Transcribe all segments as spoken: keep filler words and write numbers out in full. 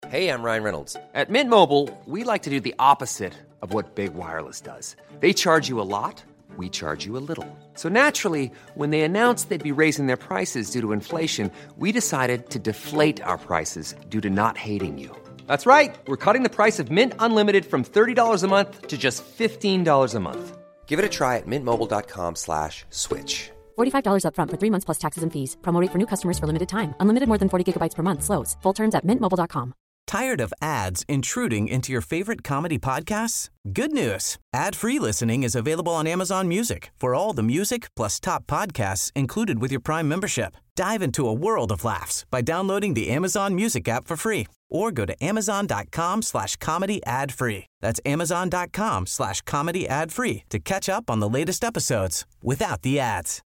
Hey, I'm Ryan Reynolds. At Mint Mobile, we like to do the opposite of what Big Wireless does. They charge you a lot, we charge you a little. So naturally, when they announced they'd be raising their prices due to inflation, we decided to deflate our prices due to not hating you. That's right. We're cutting the price of Mint Unlimited from thirty dollars a month to just fifteen dollars a month. Give it a try at mintmobile.com slash switch. forty-five dollars up front for three months plus taxes and fees. Promo rate for new customers for limited time. Unlimited more than forty gigabytes per month slows. Full terms at mint mobile dot com. Tired of ads intruding into your favorite comedy podcasts? Good news. Ad-free listening is available on Amazon Music for all the music plus top podcasts included with your Prime membership. Dive into a world of laughs by downloading the Amazon Music app for free or go to amazon.com slash comedy ad free. That's amazon.com slash comedy ad free to catch up on the latest episodes without the ads.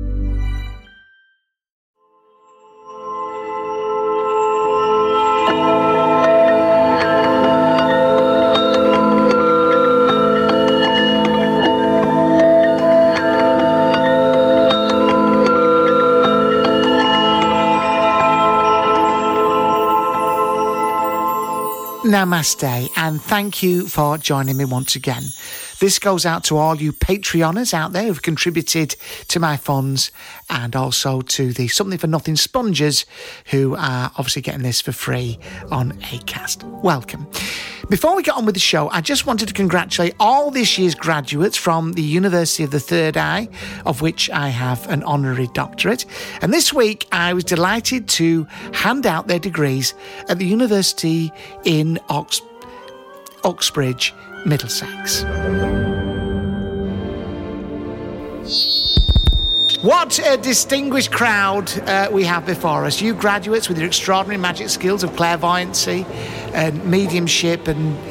Namaste, and thank you for joining me once again. This goes out to all you Patreoners out there who've contributed to my funds, and also to the Something for Nothing spongers who are obviously getting this for free on Acast. Welcome. Before we get on with the show, I just wanted to congratulate all this year's graduates from the University of the Third Eye, of which I have an honorary doctorate. And this week, I was delighted to hand out their degrees at the University in Ox- Uxbridge, Middlesex. What a distinguished crowd uh, we have before us. You graduates with your extraordinary magic skills of clairvoyancy and mediumship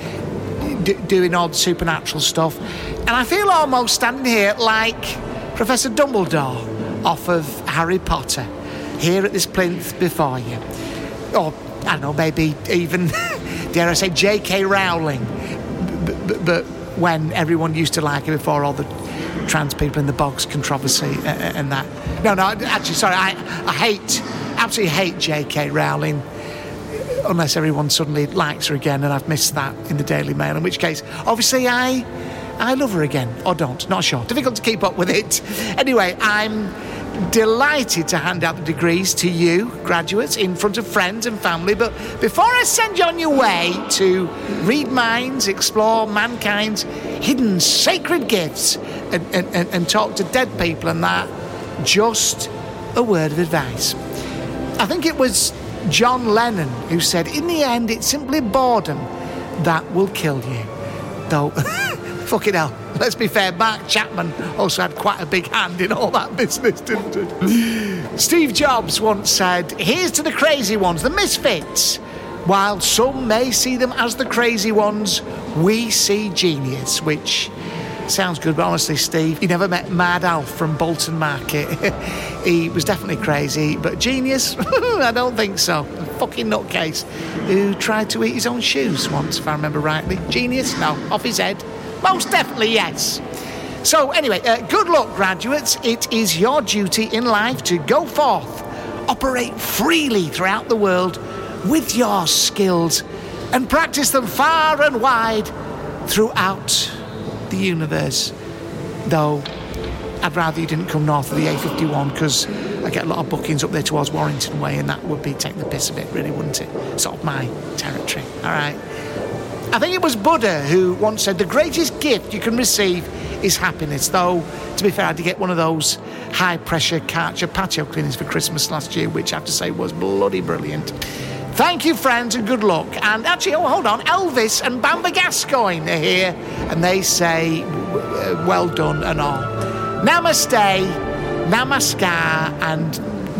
and d- doing odd supernatural stuff. And I feel almost standing here like Professor Dumbledore off of Harry Potter, here at this plinth before you. Or, I don't know, maybe even, dare I say, J K Rowling. B- b- but when everyone used to like her before all the trans people in the box controversy and, and that. No, no, actually, sorry, I, I hate, absolutely hate J K Rowling, unless everyone suddenly likes her again and I've missed that in the Daily Mail, in which case, obviously, I, I love her again, or don't, not sure. Difficult to keep up with it. Anyway, I'm delighted to hand out the degrees to you, graduates, in front of friends and family. But before I send you on your way to read minds, explore mankind's hidden sacred gifts, and, and, and, and talk to dead people and that, just a word of advice. I think it was John Lennon who said, in the end, it's simply boredom that will kill you. Though, fucking hell, let's be fair, Mark Chapman also had quite a big hand in all that business, didn't he? Steve Jobs once said, here's to the crazy ones, the misfits. While some may see them as the crazy ones, we see genius, which sounds good, but honestly, Steve, you never met Mad Alf from Bolton Market. He was definitely crazy, but genius? I don't think so. A fucking nutcase who tried to eat his own shoes once, if I remember rightly. Genius? No. Off his head? Most definitely yes. So anyway, uh, good luck, graduates. It is your duty in life to go forth, operate freely throughout the world with your skills, and practice them far and wide throughout the universe. Though I'd rather you didn't come north of the A fifty-one, because I get a lot of bookings up there towards Warrington Way, and that would be taking the piss a bit, really, wouldn't it? Sort of my territory. All right. I think it was Buddha who once said the greatest gift you can receive is happiness. Though, to be fair, I did get one of those high-pressure Karcher patio cleaners for Christmas last year, which I have to say was bloody brilliant. Thank you, friends, and good luck. And actually, oh, hold on, Elvis and Bamba Gascoigne are here, and they say, well done and all. Namaste, namaskar, and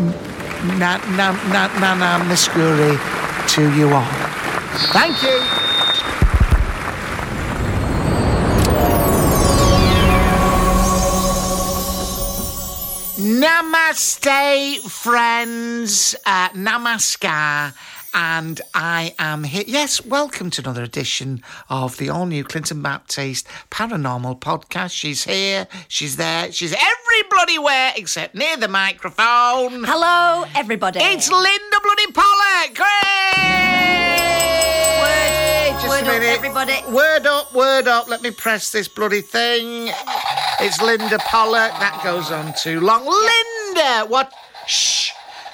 na na na na na miskuri to you all. Thank you. Namaste, friends. Uh, namaskar. And I am here. Yes, welcome to another edition of the all-new Clinton Baptiste Paranormal Podcast. She's here, she's there, she's every bloody where except near the microphone. Hello, everybody. It's Linda bloody Pollock. Great! everybody. Word up, word up. Let me press this bloody thing. It's Linda Pollock. That goes on too long. Linda, what? Shh.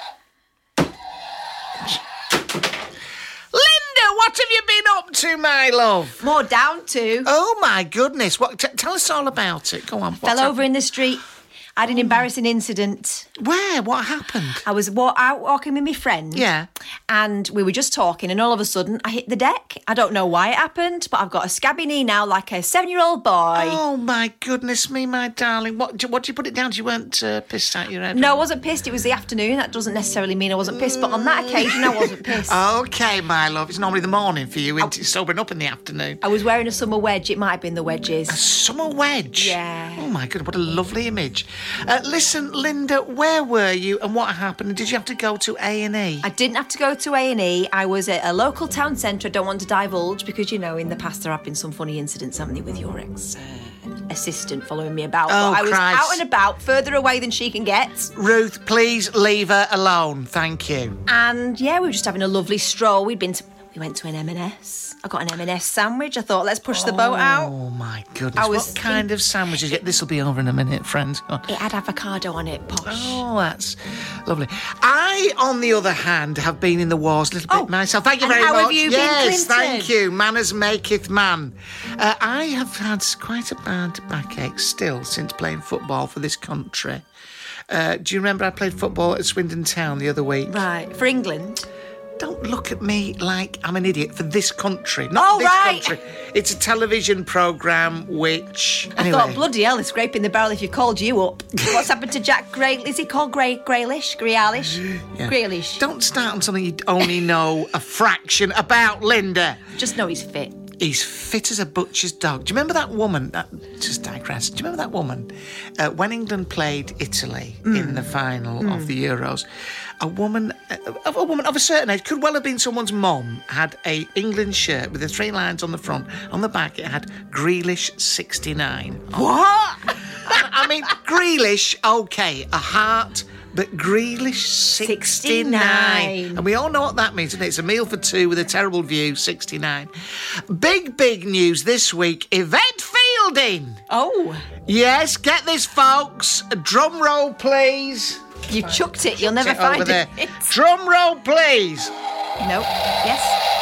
Linda, what have you been up to, my love? More down to. Oh, my goodness. What? T- tell us all about it. Go on. Fell what's over hap- in the street. I had an embarrassing incident. Where? What happened? I was wa- out walking with my friend. Yeah. And we were just talking, and all of a sudden, I hit the deck. I don't know why it happened, but I've got a scabby knee now, like a seven-year-old boy. Oh, my goodness me, my darling. What, what did you put it down to? You weren't uh, pissed out your head? No, I wasn't pissed. It was the afternoon. That doesn't necessarily mean I wasn't pissed, but on that occasion, I wasn't pissed. Okay, my love. It's normally the morning for you, isn't it? Sobering up in the afternoon. I was wearing a summer wedge. It might have been the wedges. A summer wedge? Yeah. Oh, my God, what a lovely image. Uh, listen, Linda, where were you and what happened? Did you have to go to A and E? I didn't have to go to A and E. I was at a local town centre. I don't want to divulge because, you know, in the past there have been some funny incidents, haven't there, with your ex uh, assistant following me about. Oh, but I was Christ. out and about, further away than she can get. Ruth, please leave her alone. Thank you. And, yeah, we were just having a lovely stroll. We'd been to... We went to an M and S. I got an M and S sandwich. I thought, let's push the boat out. Oh, my goodness. I was what kind of sandwiches? Yeah, this will be over in a minute, friends. Oh. It had avocado on it, posh. Oh, that's lovely. I, on the other hand, have been in the wars a little bit Oh, myself. Thank you and very how much. have you been, yes, Clinton? thank you. Manners maketh man. Uh, I have had quite a bad backache still since playing football for this country. Uh, do you remember I played football at Swindon Town the other week? Right, for England. Don't look at me like I'm an idiot for this country. Not Oh, this right. country. It's a television programme which... I Anyway. thought, bloody hell, they're scraping the barrel if you called you up. What's happened to Jack Gray? Is he called Gray Graylish? Grealish? Yeah. Grealish. Don't start on something you only know a fraction about, Linda. Just know he's fit. He's fit as a butcher's dog. Do you remember that woman? That just digress. Do you remember that woman uh, when England played Italy mm. in the final mm. of the Euros? A woman, uh, a woman of a certain age, could well have been someone's mum, had a England shirt with the three lines on the front. On the back, it had Grealish sixty-nine. What? I, I mean, Grealish, okay, a heart. But Grealish sixty-nine. sixty-nine. And we all know what that means, isn't it? It's a meal for two with a terrible view, sixty-nine. Big, big news this week. Yvette Fielding. Oh. Yes, get this, folks. A drum roll, please. You chucked it. You'll Chucked never it find over there. it. Drum roll, please. Nope. Yes.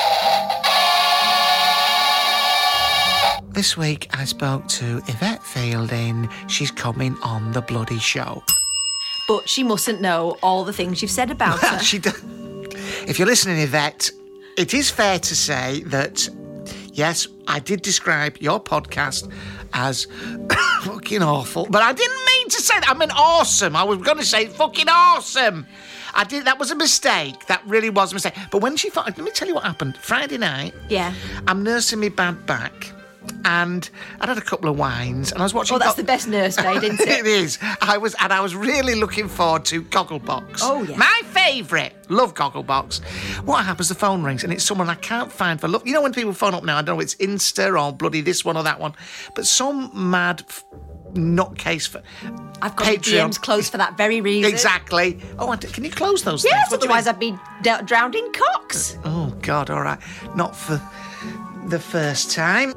This week I spoke to Yvette Fielding. She's coming on the bloody show. But she mustn't know all the things you've said about her. she does. If you're listening, Yvette, it is fair to say that, yes, I did describe your podcast as fucking awful, but I didn't mean to say that. I mean awesome. I was going to say fucking awesome. I did. That was a mistake. That really was a mistake. But when she thought, let me tell you what happened. Friday night, yeah, I'm nursing my bad back. And I'd had a couple of wines, and I was watching. Oh, that's Go- the best nursemaid, isn't it? It is. I was, and I was really looking forward to Gogglebox. Oh yeah, my favourite. Love Gogglebox. What happens? The phone rings, and it's someone I can't find for love. You know when people phone up now, I don't know it's Insta or bloody this one or that one, but some mad f- nutcase for. I've got Patreon. D Ms closed for that very reason. Exactly. Oh, I d- can you close those? Yes, things? otherwise I'd be d- drowned in cocks. Oh God! All right, not for the first time.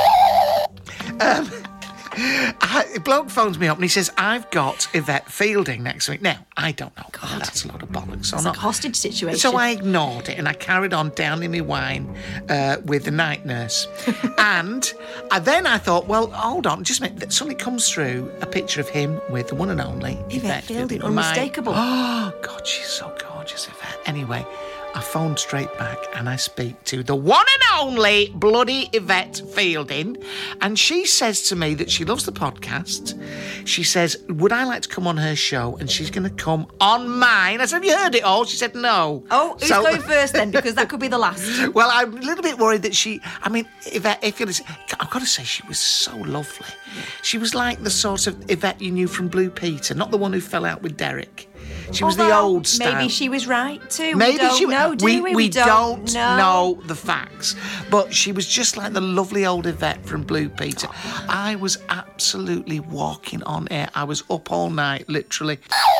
Um, I, a bloke phones me up and he says, I've got Yvette Fielding next week. Now, I don't know. God, that's a lot of bollocks. Or It's not. like a hostage situation. So I ignored it and I carried on downing my wine uh, with the night nurse. and I, then I thought, well, hold on, just a minute. Something comes through, a picture of him with the one and only Yvette, Yvette Fielding, My- unmistakable. Oh, God, she's so gorgeous, Yvette. Anyway, I phoned straight back and I speak to the one and only bloody Yvette Fielding, and she says to me that she loves the podcast. She says, would I like to come on her show? And she's going to come on mine. I said, have you heard it all? She said, no. Oh, who's So- going first then? Because that could be the last. Well, I'm a little bit worried that she... I mean, Yvette, if you listen... I've got to say, she was so lovely. She was like the sort of Yvette you knew from Blue Peter, not the one who fell out with Derek. She was the Although, old style. Maybe she was right too. Maybe we don't she know, do we, we? we don't, don't know. know the facts. But she was just like the lovely old Yvette from Blue Peter. I was absolutely walking on air. I was up all night, literally.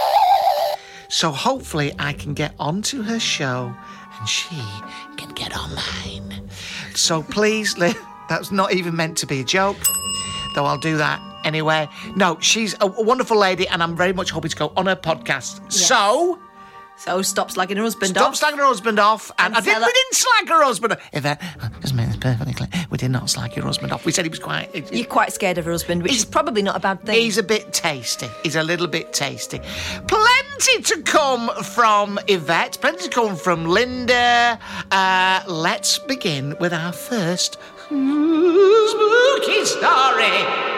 So hopefully I can get onto her show and she can get on mine. So please, Liv, that's not even meant to be a joke, though I'll do that anyway. No, she's a wonderful lady, and I'm very much hoping to go on her podcast. Yes. So... So stop slagging her husband Stop off. slagging her husband off. And, And I didn't, tell her- we didn't slag her husband off. Yvette, just make this perfectly clear. We did not slag your husband off. We said he was quite... You're quite scared of her husband, which He's- is probably not a bad thing. He's a bit tasty. He's a little bit tasty. Plenty to come from Yvette. Plenty to come from Linda. Uh, let's begin with our first spooky story.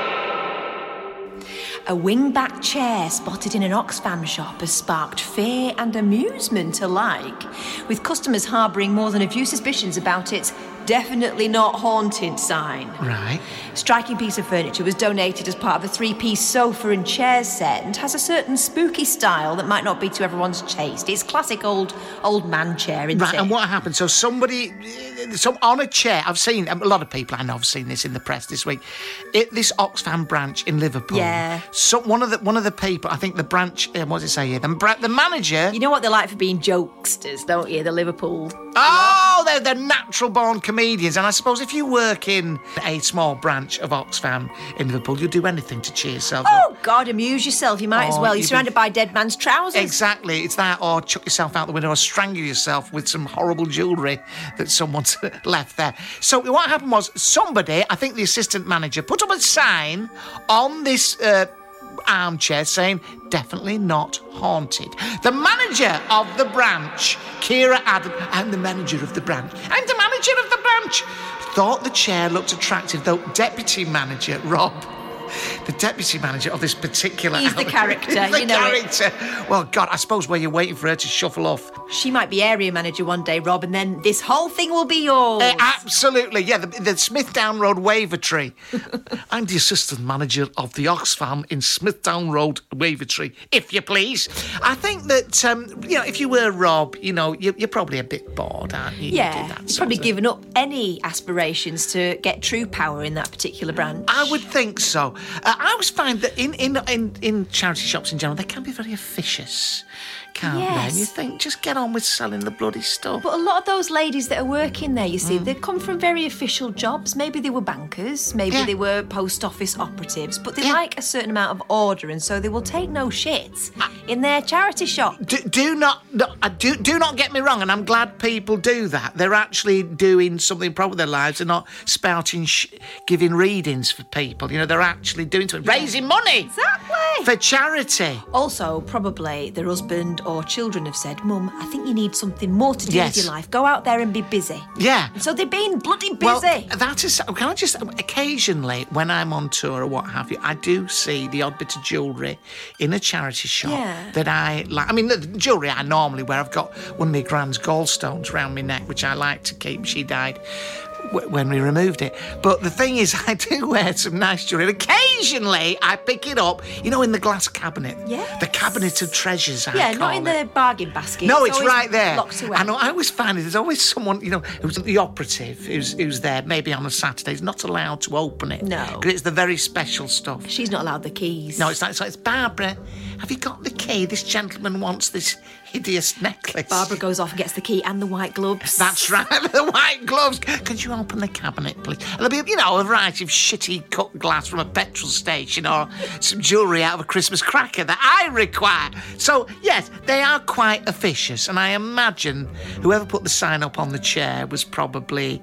A wingback chair spotted in an Oxfam shop has sparked fear and amusement alike, with customers harbouring more than a few suspicions about its definitely not haunted sign. Right. Striking piece of furniture was donated as part of a three-piece sofa and chair set and has a certain spooky style that might not be to everyone's taste. It's classic old old man chair, isn't Right, it? and what happened? So somebody, some on a chair, I've seen, a lot of people I know have seen this in the press this week, it, this Oxfam branch in Liverpool. Yeah. So one of the one of the people, I think the branch, uh, what does it say here? The, bra- the manager... You know what they're like for being jokesters, don't you? The Liverpool... Oh, they're, they're natural-born comedians. And I suppose if you work in a small branch of Oxfam in Liverpool, you'll do anything to cheer yourself up. Oh, God, amuse yourself. You might as Oh, well. You're you'd be- surrounded by dead man's trousers. Exactly. It's that, or chuck yourself out the window, or strangle yourself with some horrible jewellery that someone's left there. So what happened was somebody, I think the assistant manager, put up a sign on this... Uh, armchair saying definitely not haunted. The manager of the branch, Kira Adam, I'm the manager of the branch. I'm the manager of the branch. Thought the chair looked attractive, though deputy manager Rob, the deputy manager of this particular He's the outlet- character, He's the you know it. character. Well, God, I suppose where you're waiting for her to shuffle off. She might be area manager one day, Rob, and then this whole thing will be yours. Uh, absolutely, yeah, the, the Smithdown Road Wavertree. I'm the assistant manager of the Oxfam in Smithdown Road Wavertree, if you please. I think that, um, you know, if you were Rob, you know, you're, you're probably a bit bored, aren't you? You do yeah, that he's sort probably of- given up any aspirations to get true power in that particular branch. I would think so. Uh, I always find that in, in in in charity shops in general, they can be very officious, can't they? Yes. And you think, just get on with selling the bloody stuff. But a lot of those ladies that are working there, you see, Mm. they come from very official jobs. Maybe they were bankers, maybe Yeah. they were post office operatives, but they Yeah. like a certain amount of order, and so they will take no shit in their charity shop. Do, do not no, uh, do do not get me wrong, and I'm glad people do that. They're actually doing something proper with their lives. They're not spouting, sh- giving readings for people. You know, they're actually doing something, raising money Exactly. for charity. Also, probably their husband or children have said, Mum, I think you need something more to do Yes. with your life. Go out there and be busy. Yeah. And so they've been bloody busy. Well, that is. Can I just occasionally, when I'm on tour or what have you, I do see the odd bit of jewellery in a charity shop Yeah. that I like. I mean, the jewellery I normally wear. I've got one of my grand's gallstones round my neck, which I like to keep. She died w- when we removed it. But the thing is, I do wear some nice jewellery. Occasionally, I pick it up, you know, in the glass cabinet. Yes. The cabinet of treasures, I yeah, call not in it. the bargain basket. No, it's always right there. Locked away. I know. I always find it. There's always someone, you know, who's the operative, who's who's there. Maybe on a Saturday, is not allowed to open it. No. because it's the very special stuff. She's not allowed the keys. No, it's like, it's like, it's Barbara. Have you got the key? This gentleman wants this hideous necklace. Barbara goes off and gets the key and the white gloves. That's right, the white gloves. Could you open the cabinet, please? And there'll be, you know, a variety of shitty cut glass from a petrol station or some jewellery out of a Christmas cracker that I require. So, yes, they are quite officious, and I imagine whoever put the sign up on the chair was probably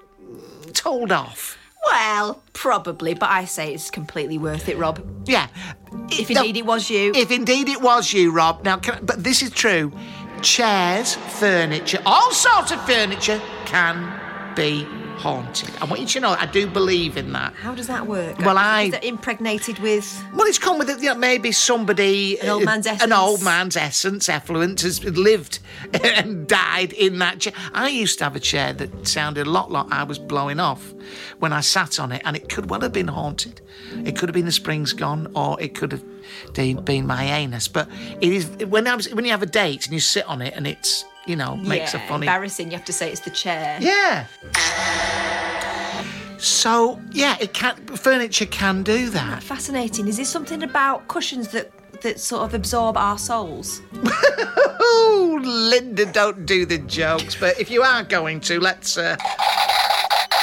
told off. Well, probably, but I say it's completely worth it, Rob. Yeah. If No, indeed it was you. If indeed it was you, Rob. Now, can I, but this is true. Chairs, furniture, all sorts of furniture can be haunted. I want you to know I do believe in that. How does that work? Well, Is I- it impregnated with... Well, it's come with it. You know, maybe somebody, An old man's uh, an essence. old man's essence, effluent, has lived and died in that chair. I used to have a chair that sounded a lot like I was blowing off when I sat on it, and it could well have been haunted. It could have been the springs gone, or it could have been my anus. But it is when I was when you have a date and you sit on it, and it's, you know, makes yeah, a funny. embarrassing. You have to say it's the chair. Yeah. So yeah, it can furniture can do that. Fascinating. Is this something about cushions that that sort of absorb our souls? Oh, Linda, don't do the jokes. But if you are going to, let's. Uh...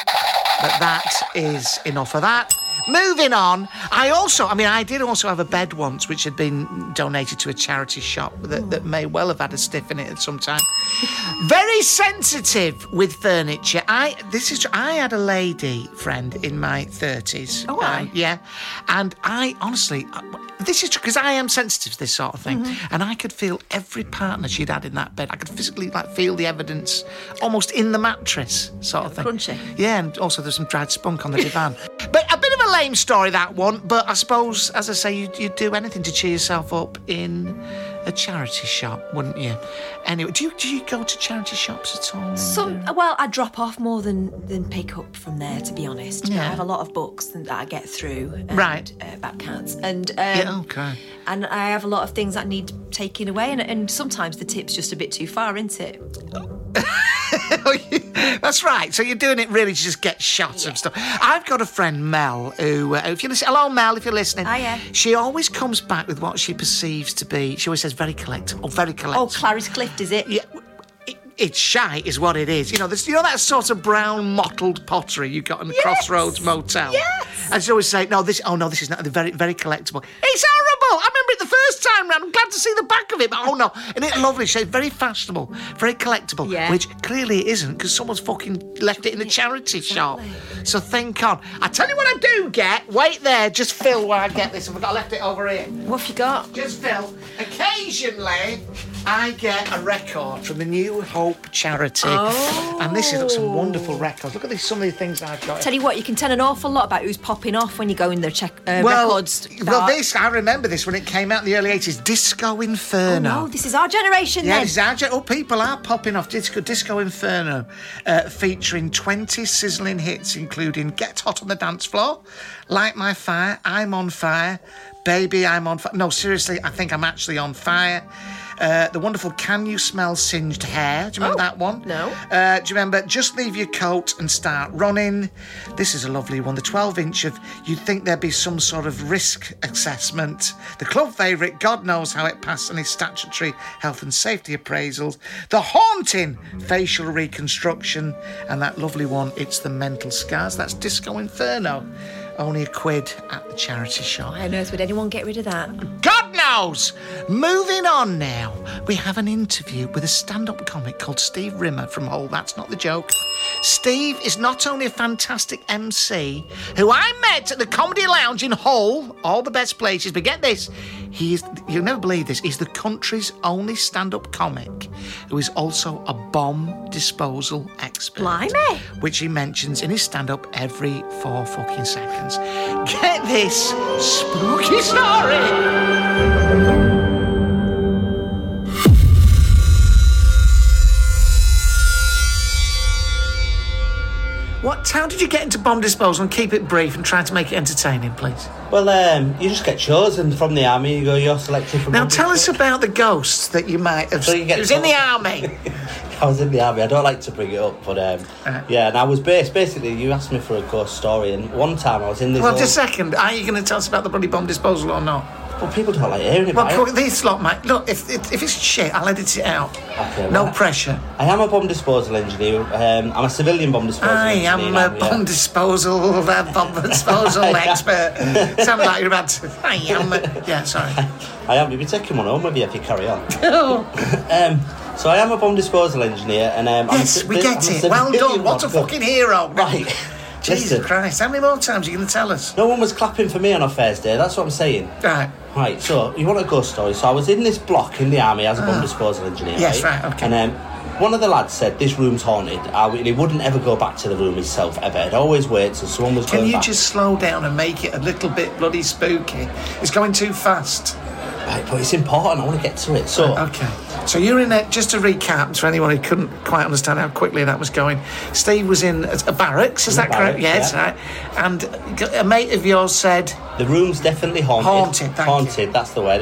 But that is enough of that. Moving on, I also, I mean, I did also have a bed once which had been donated to a charity shop that, that may well have had a stiff in it at some time. Very sensitive with furniture. I, this is true. I had a lady friend in my thirties. Oh, I? Um, yeah. And I, honestly, this is true, because I am sensitive to this sort of thing. Mm-hmm. And I could feel every partner she'd had in that bed. I could physically, like, feel the evidence almost in the mattress, sort of thing. Crunchy. Yeah, and also there's some dried spunk on the divan. But a bit of a lame story, that one. But I suppose, as I say, you'd, you'd do anything to cheer yourself up in a charity shop, wouldn't you? Anyway, do you do you go to charity shops at all? Some, well, I drop off more than, than pick up from there, to be honest. Yeah. I have a lot of books that I get through. And, Right. Uh, about cats. And, um, Yeah, okay. And I have a lot of things that need taking away, and, and sometimes the tip's just a bit too far, isn't it? That's right. So you're doing it really to just get shots of stuff. I've got a friend, Mel, who, uh, if you listen, hello, Mel, if you're listening. Hiya. She always comes back with what she perceives to be, she always says, very collectible, very collectible. Oh, Clarice Clift, is it? Yeah. It, it's shite, is what it is. You know, there's, you know that sort of brown mottled pottery you got in the Yes. Crossroads Motel? Yes. And she always say, no, this, oh no, this is not, they're very, very collectible. It's horrible. I remember it the first time round. I'm glad to see the back of it, but oh no. And it's lovely. She's very fashionable, very collectible, Yeah. which clearly it isn't, because someone's fucking left it in a charity shop. So think on. I tell you what I do get. Wait there, just Phil, while I get this. I've left it over here. What have you got? Just Phil. Occasionally, I get a record from the New Hope charity. Oh. And this is some wonderful records. Look at these, some of the things I've got. Tell you what, you can tell an awful lot about who's popping off when you go in there, check uh, well, records. well, start. this, I remember this when it came out in the early eighties. Disco Inferno. Oh, no, this is our generation Yeah, then. this is our gen- oh, people are popping off. Disco, Disco Inferno, uh, featuring twenty sizzling hits, including Get Hot on the Dance Floor, Light My Fire, I'm on Fire, Baby, I'm on Fire. No, seriously, I think I'm actually on fire. Uh, the wonderful Can You Smell Singed Hair? Do you remember Oh, that one? no. Uh, do you remember Just Leave Your Coat and Start Running? This is a lovely one. The twelve inch of You'd Think There'd Be Some Sort of Risk Assessment. The club favourite, God Knows How It Passed on His Statutory Health and Safety Appraisals. The Haunting Facial Reconstruction. And that lovely one, It's the Mental Scars. That's Disco Inferno. Only a quid at the charity shop. Why on earth would anyone get rid of that? God knows! Moving on now, we have an interview with a stand-up comic called Steve Rimmer from Hull. That's not the joke. Steve is not only a fantastic M C, who I met at the Comedy Lounge in Hull, all the best places, but get this, he is, you'll never believe this, he's the country's only stand-up comic who is also a bomb disposal expert. Blimey. Which he mentions in his stand-up every four fucking seconds. Get this spooky story! What? How did you get into bomb disposal? And keep it brief and try to make it entertaining, please. Well, um, you just get chosen from the army. You go, you're selected from... Now, tell us about the ghost that you might have... So you get it was in the told- army. I was in the army. I don't like to bring it up, but um, Uh-huh. yeah, and I was based... Basically, you asked me for a ghost story, and one time I was in this... Well, old- just a second. Are you going to tell us about the bloody bomb disposal or not? Well, people don't like hearing Well, about put it. this lot, mate. Look, if, if, if it's shit, I'll edit it out. Okay, No well, pressure. I am a bomb disposal engineer. Um, I'm a civilian bomb disposal I engineer. am now, a yeah. bomb disposal, a bomb disposal expert. Sound like you're about to... I am... A, yeah, sorry. I am. You'll be taking one home with you if you carry on. um, so I am a bomb disposal engineer, and um, Yes, I'm a, we civ- get I'm a it. Well civilian done. What a bomb- fucking hero. Right. Jesus Listen, Christ. How many more times are you going to tell us? no one was clapping for me on a Thursday. That's what I'm saying. Right. Right, so you want a ghost story? So I was in this block in the army as a bomb disposal engineer. Yes, right, okay. And um, one of the lads said this room's haunted. I, he wouldn't ever go back to the room himself ever. He'd always wait till someone was Can going you back. just slow down and make it a little bit bloody spooky? It's going too fast. Right, but it's important. I want to get to it. So Okay. So you're in it, just to recap, for anyone who couldn't quite understand how quickly that was going, Steve was in a a barracks, is In a that correct? barracks, Yes, yeah. right. And a mate of yours said, the room's definitely haunted. Haunted, thank you. haunted. That's the word. It,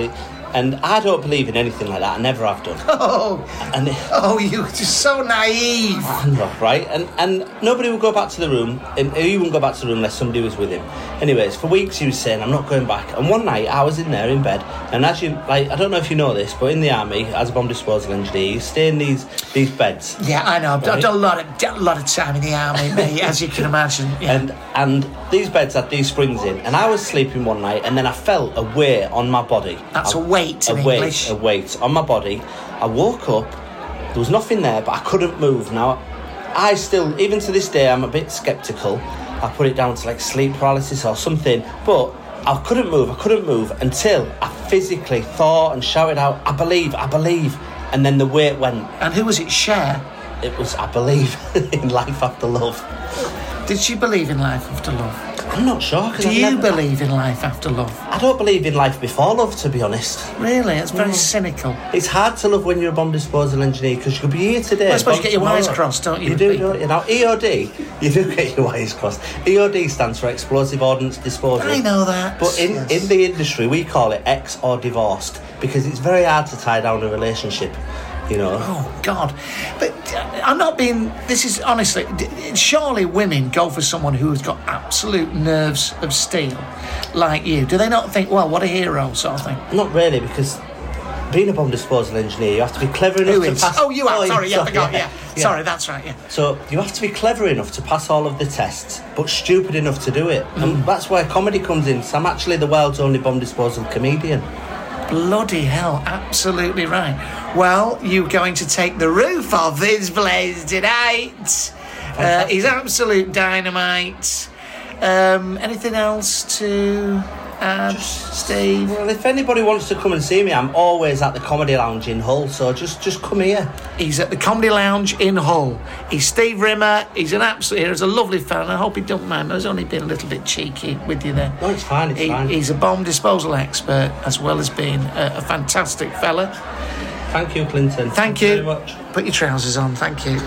And I don't believe in anything like that. I never have done. Oh, and it, oh, you're just so naive. I know, right? And and nobody would go back to the room, and he wouldn't go back to the room unless somebody was with him. Anyways, for weeks he was saying, I'm not going back. And one night I was in there in bed, and as you, like, I don't know if you know this, but in the army, as a bomb disposal engineer, you stay in these these beds. Yeah, I know. I've right? done a lot of a lot of time in the army, mate, as you can imagine. Yeah. And and these beds had these springs in, and I was sleeping one night, and then I felt a weight on my body. That's I, a weight a in weight, English. A weight on my body. I woke up, there was nothing there, but I couldn't move. Now, I still, even to this day, I'm a bit sceptical. I put it down to like sleep paralysis or something, but I couldn't move, I couldn't move until I physically thought and shouted out, I believe, I believe. And then the weight went. And who was it, Cher? It was, I believe, in life after love. Did she believe in life after love? I'm not sure. Do I've you never, believe in life after love? I don't believe in life before love, to be honest. Really? It's very Mm. cynical. It's hard to love when you're a bomb disposal engineer because you could be here today. Well, I suppose you get your tomorrow. wires crossed, don't you? You do, don't you? Now, E O D, you do get your wires crossed. E O D stands for Explosive Ordnance Disposal. I know that. But in, yes. in the industry, we call it ex or divorced because it's very hard to tie down a relationship, you know. Oh, God. But uh, I'm not being... This is, honestly... d- Surely women go for someone who has got absolute nerves of steel, like you. Do they not think, well, what a hero, sort of thing? Not really, because being a bomb disposal engineer, you have to be clever enough Who to is? pass... Oh, you are. Oh, Sorry, yeah, I sorry, forgot, yeah. yeah. Sorry, that's right, yeah. So you have to be clever enough to pass all of the tests, but stupid enough to do it. Mm. And that's where comedy comes in. So I'm actually the world's only bomb disposal comedian. Bloody hell, absolutely right. Well, you're going to take the roof off this place tonight. Uh, he's absolute dynamite. Um, anything else to add, Steve? Well, if anybody wants to come and see me, I'm always at the Comedy Lounge in Hull, so just, just come here. He's at the Comedy Lounge in Hull. He's Steve Rimmer. He's an absolute... He's a lovely fella. I hope he don't mind. I've only been a little bit cheeky with you there. No, it's fine, it's he, fine. He's a bomb disposal expert as well as being a, a fantastic fella. Thank you, Clinton. Thank Thank you. you very much. Put your trousers on. Thank you.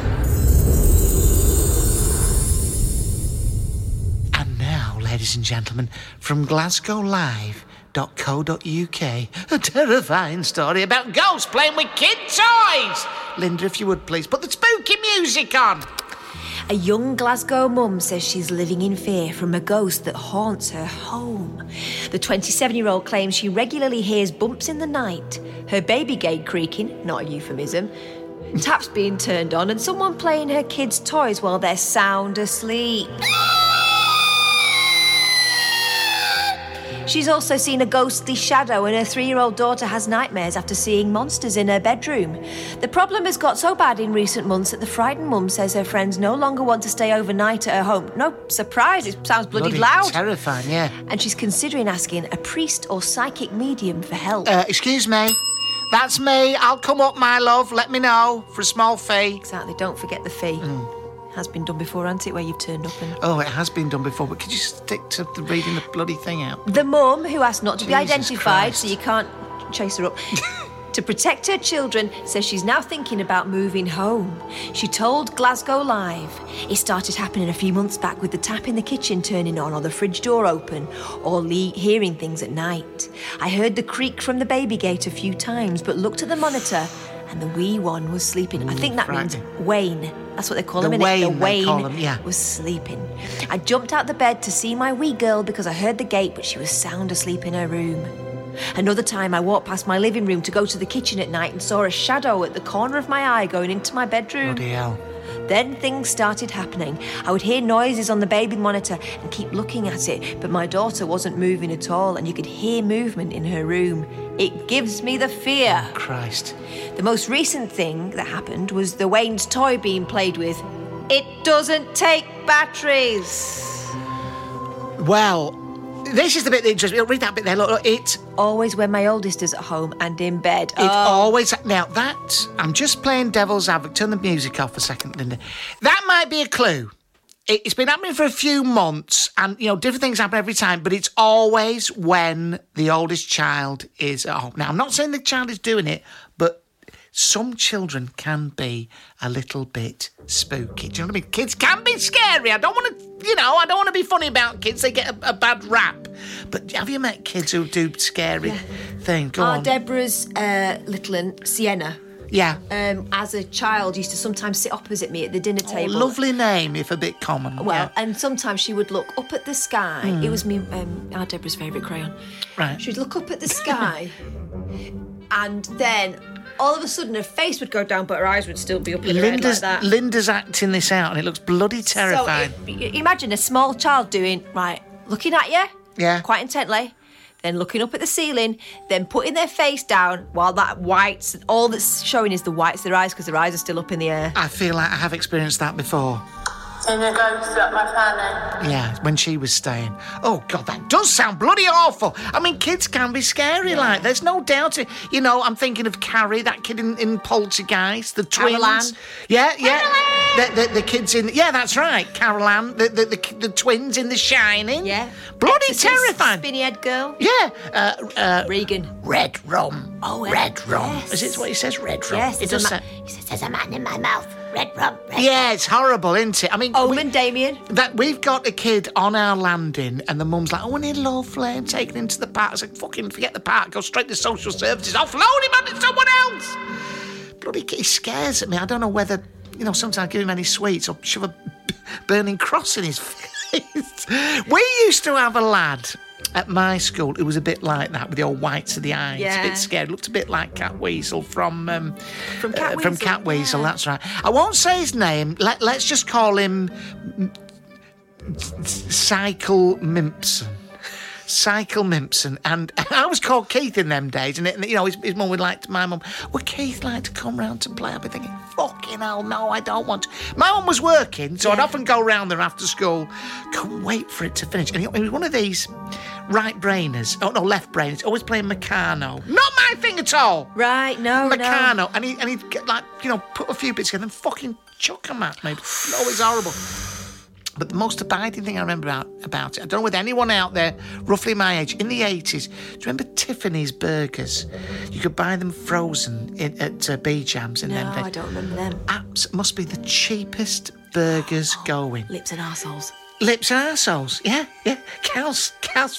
And now, ladies and gentlemen, from Glasgow Live dot co dot uk, a terrifying story about ghosts playing with kid toys. Linda, if you would please put the spooky music on. A young Glasgow mum says she's living in fear from a ghost that haunts her home. The twenty-seven-year-old claims she regularly hears bumps in the night, her baby gate creaking, not a euphemism, taps being turned on, and someone playing her kids' toys while they're sound asleep. She's also seen a ghostly shadow, and her three-year-old daughter has nightmares after seeing monsters in her bedroom. The problem has got so bad in recent months that the frightened mum says her friends no longer want to stay overnight at her home. No surprise, it sounds bloody, Bloody loud. terrifying, yeah. And she's considering asking a priest or psychic medium for help. Uh, excuse me. That's me. I'll come up, my love. Let me know for a small fee. Exactly, don't forget the fee. Mm. Has been done before, hasn't it, where you've turned up and... Oh, it has been done before, but could you stick to the reading the bloody thing out? The mum, who asked not to be Jesus identified, Christ. so you can't chase her up, to protect her children, says she's now thinking about moving home. She told Glasgow Live it started happening a few months back with the tap in the kitchen turning on or the fridge door open or le- hearing things at night. I heard the creak from the baby gate a few times, but looked at the monitor and the wee one was sleeping. I think that means Wayne. That's what they call The him, innit? Wayne, The they Wayne call him, yeah. was sleeping. I jumped out the bed to see my wee girl because I heard the gate, but she was sound asleep in her room. Another time I walked past my living room to go to the kitchen at night and saw a shadow at the corner of my eye going into my bedroom. Bloody hell. Then things started happening. I would hear noises on the baby monitor and keep looking at it, but my daughter wasn't moving at all, and you could hear movement in her room. It gives me the fear. Christ. The most recent thing that happened was the Wayne's toy being played with. It doesn't take batteries. Well, this is the bit that interests me. Read that bit there. Look, look, it... Always when my oldest is at home and in bed. It Oh. always... Now, that... I'm just playing devil's advocate. Turn the music off for a second, Linda. That might be a clue. It- It's been happening for a few months, and, you know, different things happen every time, but it's always when the oldest child is at home. Now, I'm not saying the child is doing it, but some children can be a little bit spooky. Do you know what I mean? Kids can be scary. I don't want to, you know, I don't want to be funny about kids. They get a, a bad rap. But have you met kids who do scary Yeah. things? Go Our on. Deborah's uh, little one, Sienna, Yeah. um, as a child, used to sometimes sit opposite me at the dinner Oh, table. lovely name, if a bit common. Well, yeah. and sometimes she would look up at the sky. It was me, um, our Deborah's favourite crayon. Right. She'd look up at the sky, and then all of a sudden her face would go down, but her eyes would still be up in her head like Linda's, that. Linda's acting this out, and it looks bloody terrifying. So it, imagine a small child doing, right, looking at you, Yeah. quite intently, then looking up at the ceiling, then putting their face down while that white's, all that's showing is the whites of their eyes because their eyes are still up in the air. I feel like I have experienced that before. Seen a ghost at my fanny. Yeah, when she was staying. Oh, God, that does sound bloody awful. I mean, kids can be scary, like, there's no doubt. It, you know, I'm thinking of Carrie, that kid in, in Poltergeist, the twins. Caroline. Yeah, yeah. The, the, the kids in... Yeah, that's right, Caroline. The, the, the, the twins in The Shining. Yeah. Bloody Exorcist, terrifying. Spinny-head girl. Yeah. Uh, uh, Regan. Red rum. Oh, Red rum. yes. Is it what he says? Red rum. Yes, It there's does a say... ma- he says, there's a man in my mouth. Red rum. Red Yeah, it's horrible, isn't it? I mean... Omen, we- Damien. That we've got a kid on our landing, and the mum's like, "Oh, we need lovely," and taking him to the park. I said, "Fucking forget the park, go straight to social services. Offload him onto someone else." Bloody kid, he scares at me. I don't know whether, you know, sometimes I give him any sweets or shove a burning cross in his face. We used to have a lad at my school who was a bit like that, with the old whites of the eyes, a Yeah. bit scared. Looked a bit like Cat Weasel from um, From Cat uh, from Weasel, Cat Weasel. yeah. That's right. I won't say his name. Let, let's just call him Cycle Mimpson. Cycle Mimpson. And I was called Keith in them days, and, it, and you know, his, his mum would like to, my mum, would Keith like to come round to play? I'd be thinking, fucking hell, no, I don't want to. My mum was working, so I'd Yeah. often go round there after school, couldn't wait for it to finish. And he, he was one of these right-brainers, oh no, left-brainers, always playing Meccano. Not my thing at all. Right, no, no. Meccano, and, he, and he'd get, like, you know, put a few bits together and fucking chuck them at me. Always horrible. But the most abiding thing I remember about, about it, I don't know whether anyone out there, roughly my age, in the eighties, do you remember Tiffany's burgers? You could buy them frozen in, at uh, B-Jams in No, them days. I don't remember them. Abs- must be the cheapest burgers going. Lips and arseholes. Lips and arseholes, yeah, yeah. Cow's, cow's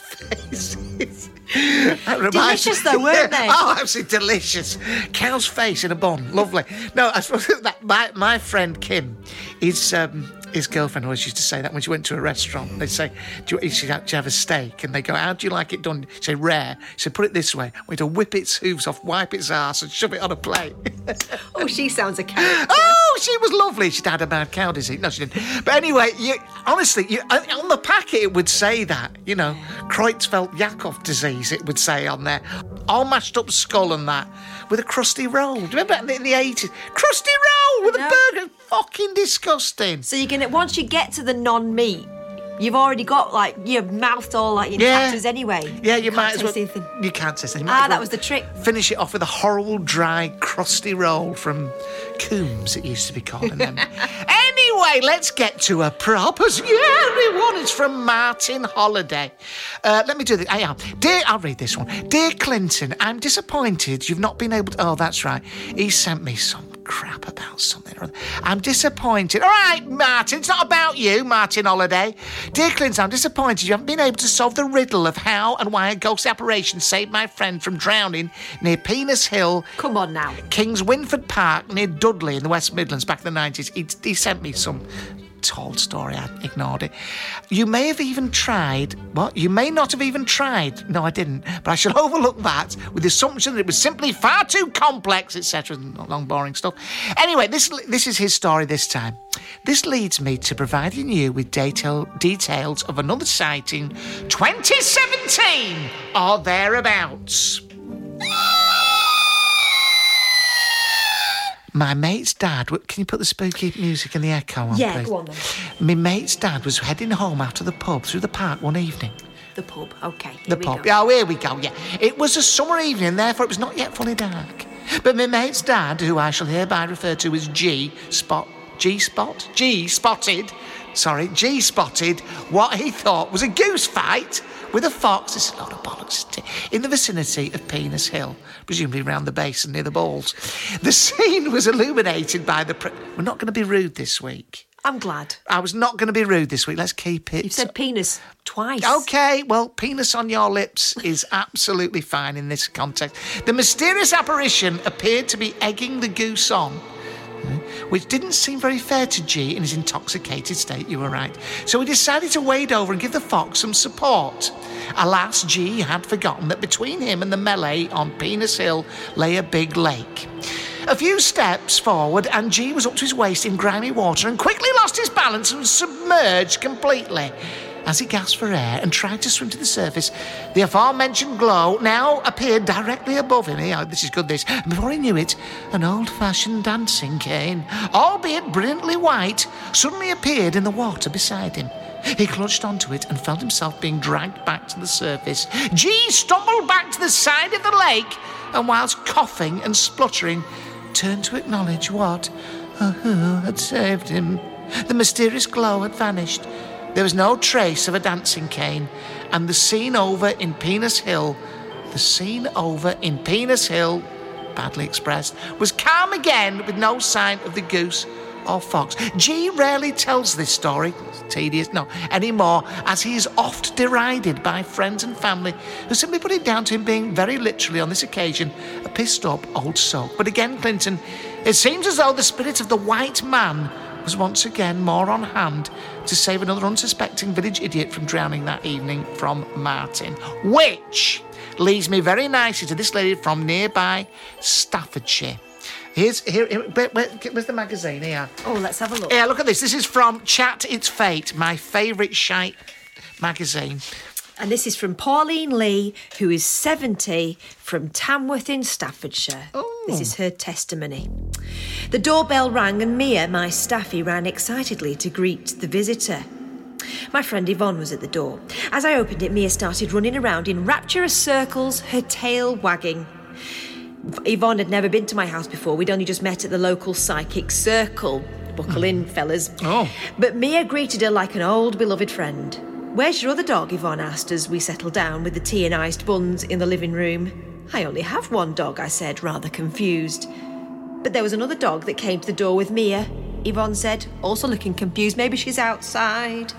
faces. That reminds- Delicious though, weren't they? Oh, absolutely delicious. Cow's face in a bun, lovely. No, I suppose that my, my friend Kim, his, um, his girlfriend always used to say that when she went to a restaurant. They'd say, do you, she'd have, do you have a steak? And they go, how do you like it done? She'd say, rare. She said, put it this way. We had to whip its hooves off, wipe its arse and shove it on a plate. Oh, she sounds a character. Oh, she was lovely. She'd had a bad cow disease. No, she didn't. But anyway, you, honestly, you, on the packet it would say that, you know, Creutzfeldt-Jakob disease, it would say on there. All mashed up skull and that, with a crusty roll. Do you remember that in the eighties? Crusty roll with No. a burger. Fucking disgusting. So you're gonna once you get to the non-meat, you've already got like your mouth all like in Yeah. tatters anyway. Yeah, you Can't might as well. taste anything. You can't taste anything. You Ah, might as that well was the trick. Finish it off with a horrible, dry, crusty roll from Coombs, it used to be called. And then... Anyway, let's get to a propers. Yeah, everyone, it's from Martin Holiday. Uh, let me do this. I am. Dear, I'll read this one. Dear Clinton, I'm disappointed you've not been able to... Oh, that's right. He sent me some crap about something or other. I'm disappointed. All right, Martin, it's not about you, Martin Holiday. Dear Clinton, I'm disappointed you haven't been able to solve the riddle of how and why a ghost apparition saved my friend from drowning near Penis Hill, Come on now. King's Winford Park, near Dudley in the West Midlands back in the nineties. He, he sent me some told story. I ignored it. You may have even tried... What? You may not have even tried. No, I didn't. But I shall overlook that with the assumption that it was simply far too complex, et cetera. Long, boring stuff. Anyway, this this is his story this time. This leads me to providing you with detail, details of another sighting twenty seventeen or thereabouts. My mate's dad... Can you put the spooky music and the echo on, Yeah, please? go on then. My mate's dad was heading home after the pub through the park one evening. The pub. Okay. The here we pub. go. Oh, here we go, yeah. It was a summer evening, and therefore it was not yet fully dark. But my mate's dad, who I shall hereby refer to as G, spot... G-spot? G spotted... Sorry, G spotted what he thought was a goose fight with a fox, this is a lot of bollocks, in the vicinity of Penis Hill, presumably around the basin near the balls. The scene was illuminated by the... Pre- We're not going to be rude this week. I'm glad. I was not going to be rude this week. Let's keep it. You've said penis twice. OK, well, penis on your lips is absolutely fine in this context. The mysterious apparition appeared to be egging the goose on, which didn't seem very fair to G in his intoxicated state, you were right. So he decided to wade over and give the fox some support. Alas, G had forgotten that between him and the melee on Penis Hill lay a big lake. A few steps forward and G was up to his waist in grimy water and quickly lost his balance and was submerged completely. As he gasped for air and tried to swim to the surface, the aforementioned glow now appeared directly above him. Yeah, this is good, this. And before he knew it, an old-fashioned dancing cane, albeit brilliantly white, suddenly appeared in the water beside him. He clutched onto it and felt himself being dragged back to the surface. G stumbled back to the side of the lake and, whilst coughing and spluttering, turned to acknowledge what uh, had saved him. The mysterious glow had vanished. There was no trace of a dancing cane, and the scene over in Penis Hill, the scene over in Penis Hill, badly expressed, was calm again with no sign of the goose or fox. G rarely tells this story, it's tedious, no, anymore, as he is oft derided by friends and family who simply put it down to him being very literally on this occasion a pissed up old soak. But again, Clinton, it seems as though the spirit of the white man was once again more on hand to save another unsuspecting village idiot from drowning that evening, from Martin. Which leads me very nicely to this lady from nearby Staffordshire. Here's, here, here where, where, where's the magazine here? Oh, let's have a look. Yeah, look at this. This is from Chat It's Fate, my favourite shite magazine. And this is from Pauline Lee, who is seventy, from Tamworth in Staffordshire. Oh. This is her testimony. The doorbell rang and Mia, my staffie, ran excitedly to greet the visitor. My friend Yvonne was at the door. As I opened it, Mia started running around in rapturous circles, her tail wagging. Yvonne had never been to my house before. We'd only just met at the local psychic circle. Buckle in, fellas. Oh. But Mia greeted her like an old beloved friend. Where's your other dog? Yvonne asked as we settled down with the tea and iced buns in the living room. I only have one dog, I said, rather confused. But there was another dog that came to the door with Mia, Yvonne said, also looking confused. Maybe she's outside.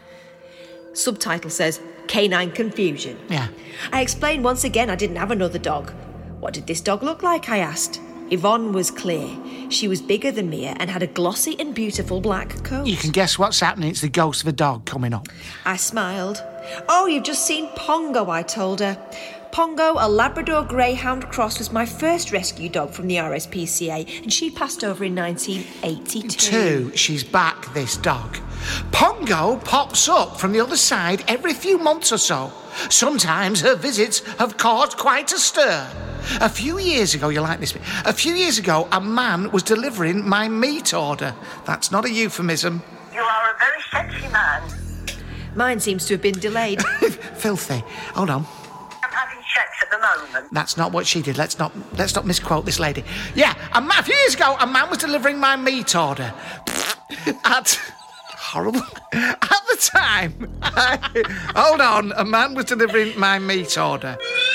Subtitle says, Canine Confusion. Yeah. I explained once again I didn't have another dog. What did this dog look like, I asked. Yvonne was clear. She was bigger than Mia and had a glossy and beautiful black coat. You can guess what's happening. It's the ghost of a dog coming up. I smiled. Oh, you've just seen Pongo, I told her. Pongo, a Labrador Greyhound cross, was my first rescue dog from the R S P C A, and she passed over in nineteen eighty-two. Two, she's back, this dog. Pongo pops up from the other side every few months or so. Sometimes her visits have caused quite a stir. A few years ago, you like this bit, a few years ago, a man was delivering my meat order. That's not a euphemism. You are a very sexy man. Mine seems to have been delayed. Filthy. Hold on. I'm having sex at the moment. That's not what she did. Let's not let's not misquote this lady. Yeah, a, ma- a few years ago, a man was delivering my meat order. At... Horrible. At the time, I, hold on, a man was delivering my meat order.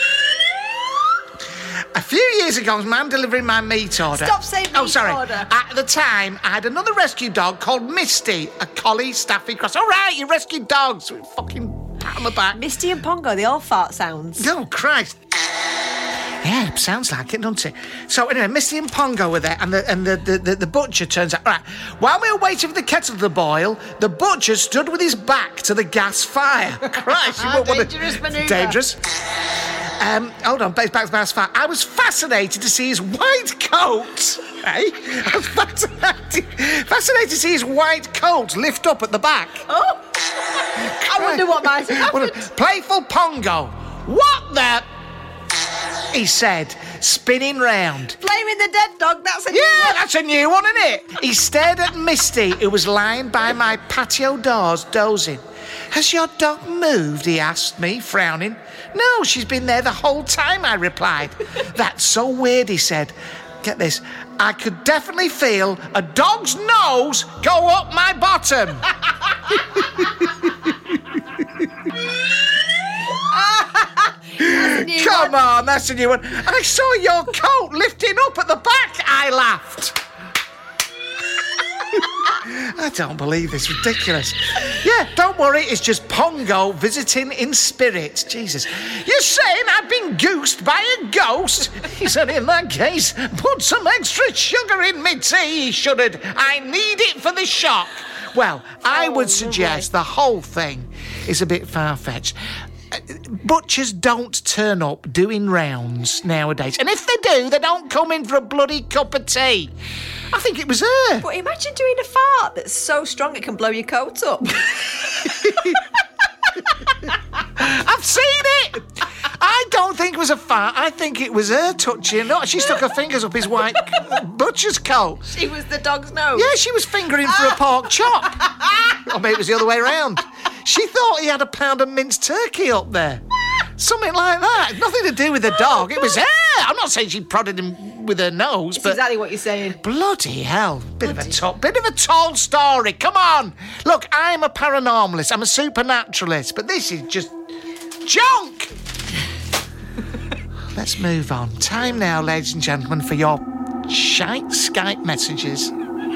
A few years ago, a man delivering my meat order. Stop saying meat Oh, sorry. order. At the time, I had another rescue dog called Misty, a collie staffy cross. All right, you rescued dogs. Fucking pat on the back. Misty and Pongo, they all fart sounds. Oh, Christ. Yeah, it sounds like it, doesn't it? So anyway, Misty and Pongo were there, and the and the, the, the, the butcher turns out. Right, while we were waiting for the kettle to boil, the butcher stood with his back to the gas fire. Christ, you won't want to... Dangerous manoeuvre. Dangerous. Um, hold on, back to the gas fire. I was fascinated to see his white coat. Hey, I was fascinated, fascinated to see his white coat lift up at the back. Oh, I wonder what might have happened. Playful Pongo. What the... He said, spinning round. Blaming the dead dog, that's a new Yeah, one. that's a new one, isn't it? He stared at Misty, who was lying by my patio doors, dozing. Has your dog moved, he asked me, frowning. No, she's been there the whole time, I replied. That's so weird, he said. Get this, I could definitely feel a dog's nose go up my bottom. Come one. on, that's a new one. I saw your coat lifting up at the back, I laughed. I don't believe this. Ridiculous. Yeah, don't worry. It's just Pongo visiting in spirit. Jesus. You're saying I've been goosed by a ghost? He said, in that case, put some extra sugar in me tea, he shuddered. I need it for the shock. Well, I would suggest the whole thing is a bit far-fetched. Butchers don't turn up doing rounds nowadays. And if they do, they don't come in for a bloody cup of tea. I think it was her. But imagine doing a fart that's so strong it can blow your coat up. I've seen it. I don't think it was a fart. I think it was her touching. No, she stuck her fingers up his white butcher's coat. She was the dog's nose. Yeah, she was fingering for a pork chop. Or maybe it was the other way around. She thought he had a pound of minced turkey up there. Something like that. Nothing to do with the dog. It was her. I'm not saying she prodded him with her nose, That's but... exactly what you're saying. Bloody hell. Bit bloody. of a tall, bit of a tall story. Come on. Look, I'm a paranormalist. I'm a supernaturalist. But this is just junk. Let's move on. Time now, ladies and gentlemen, for your shite Skype messages.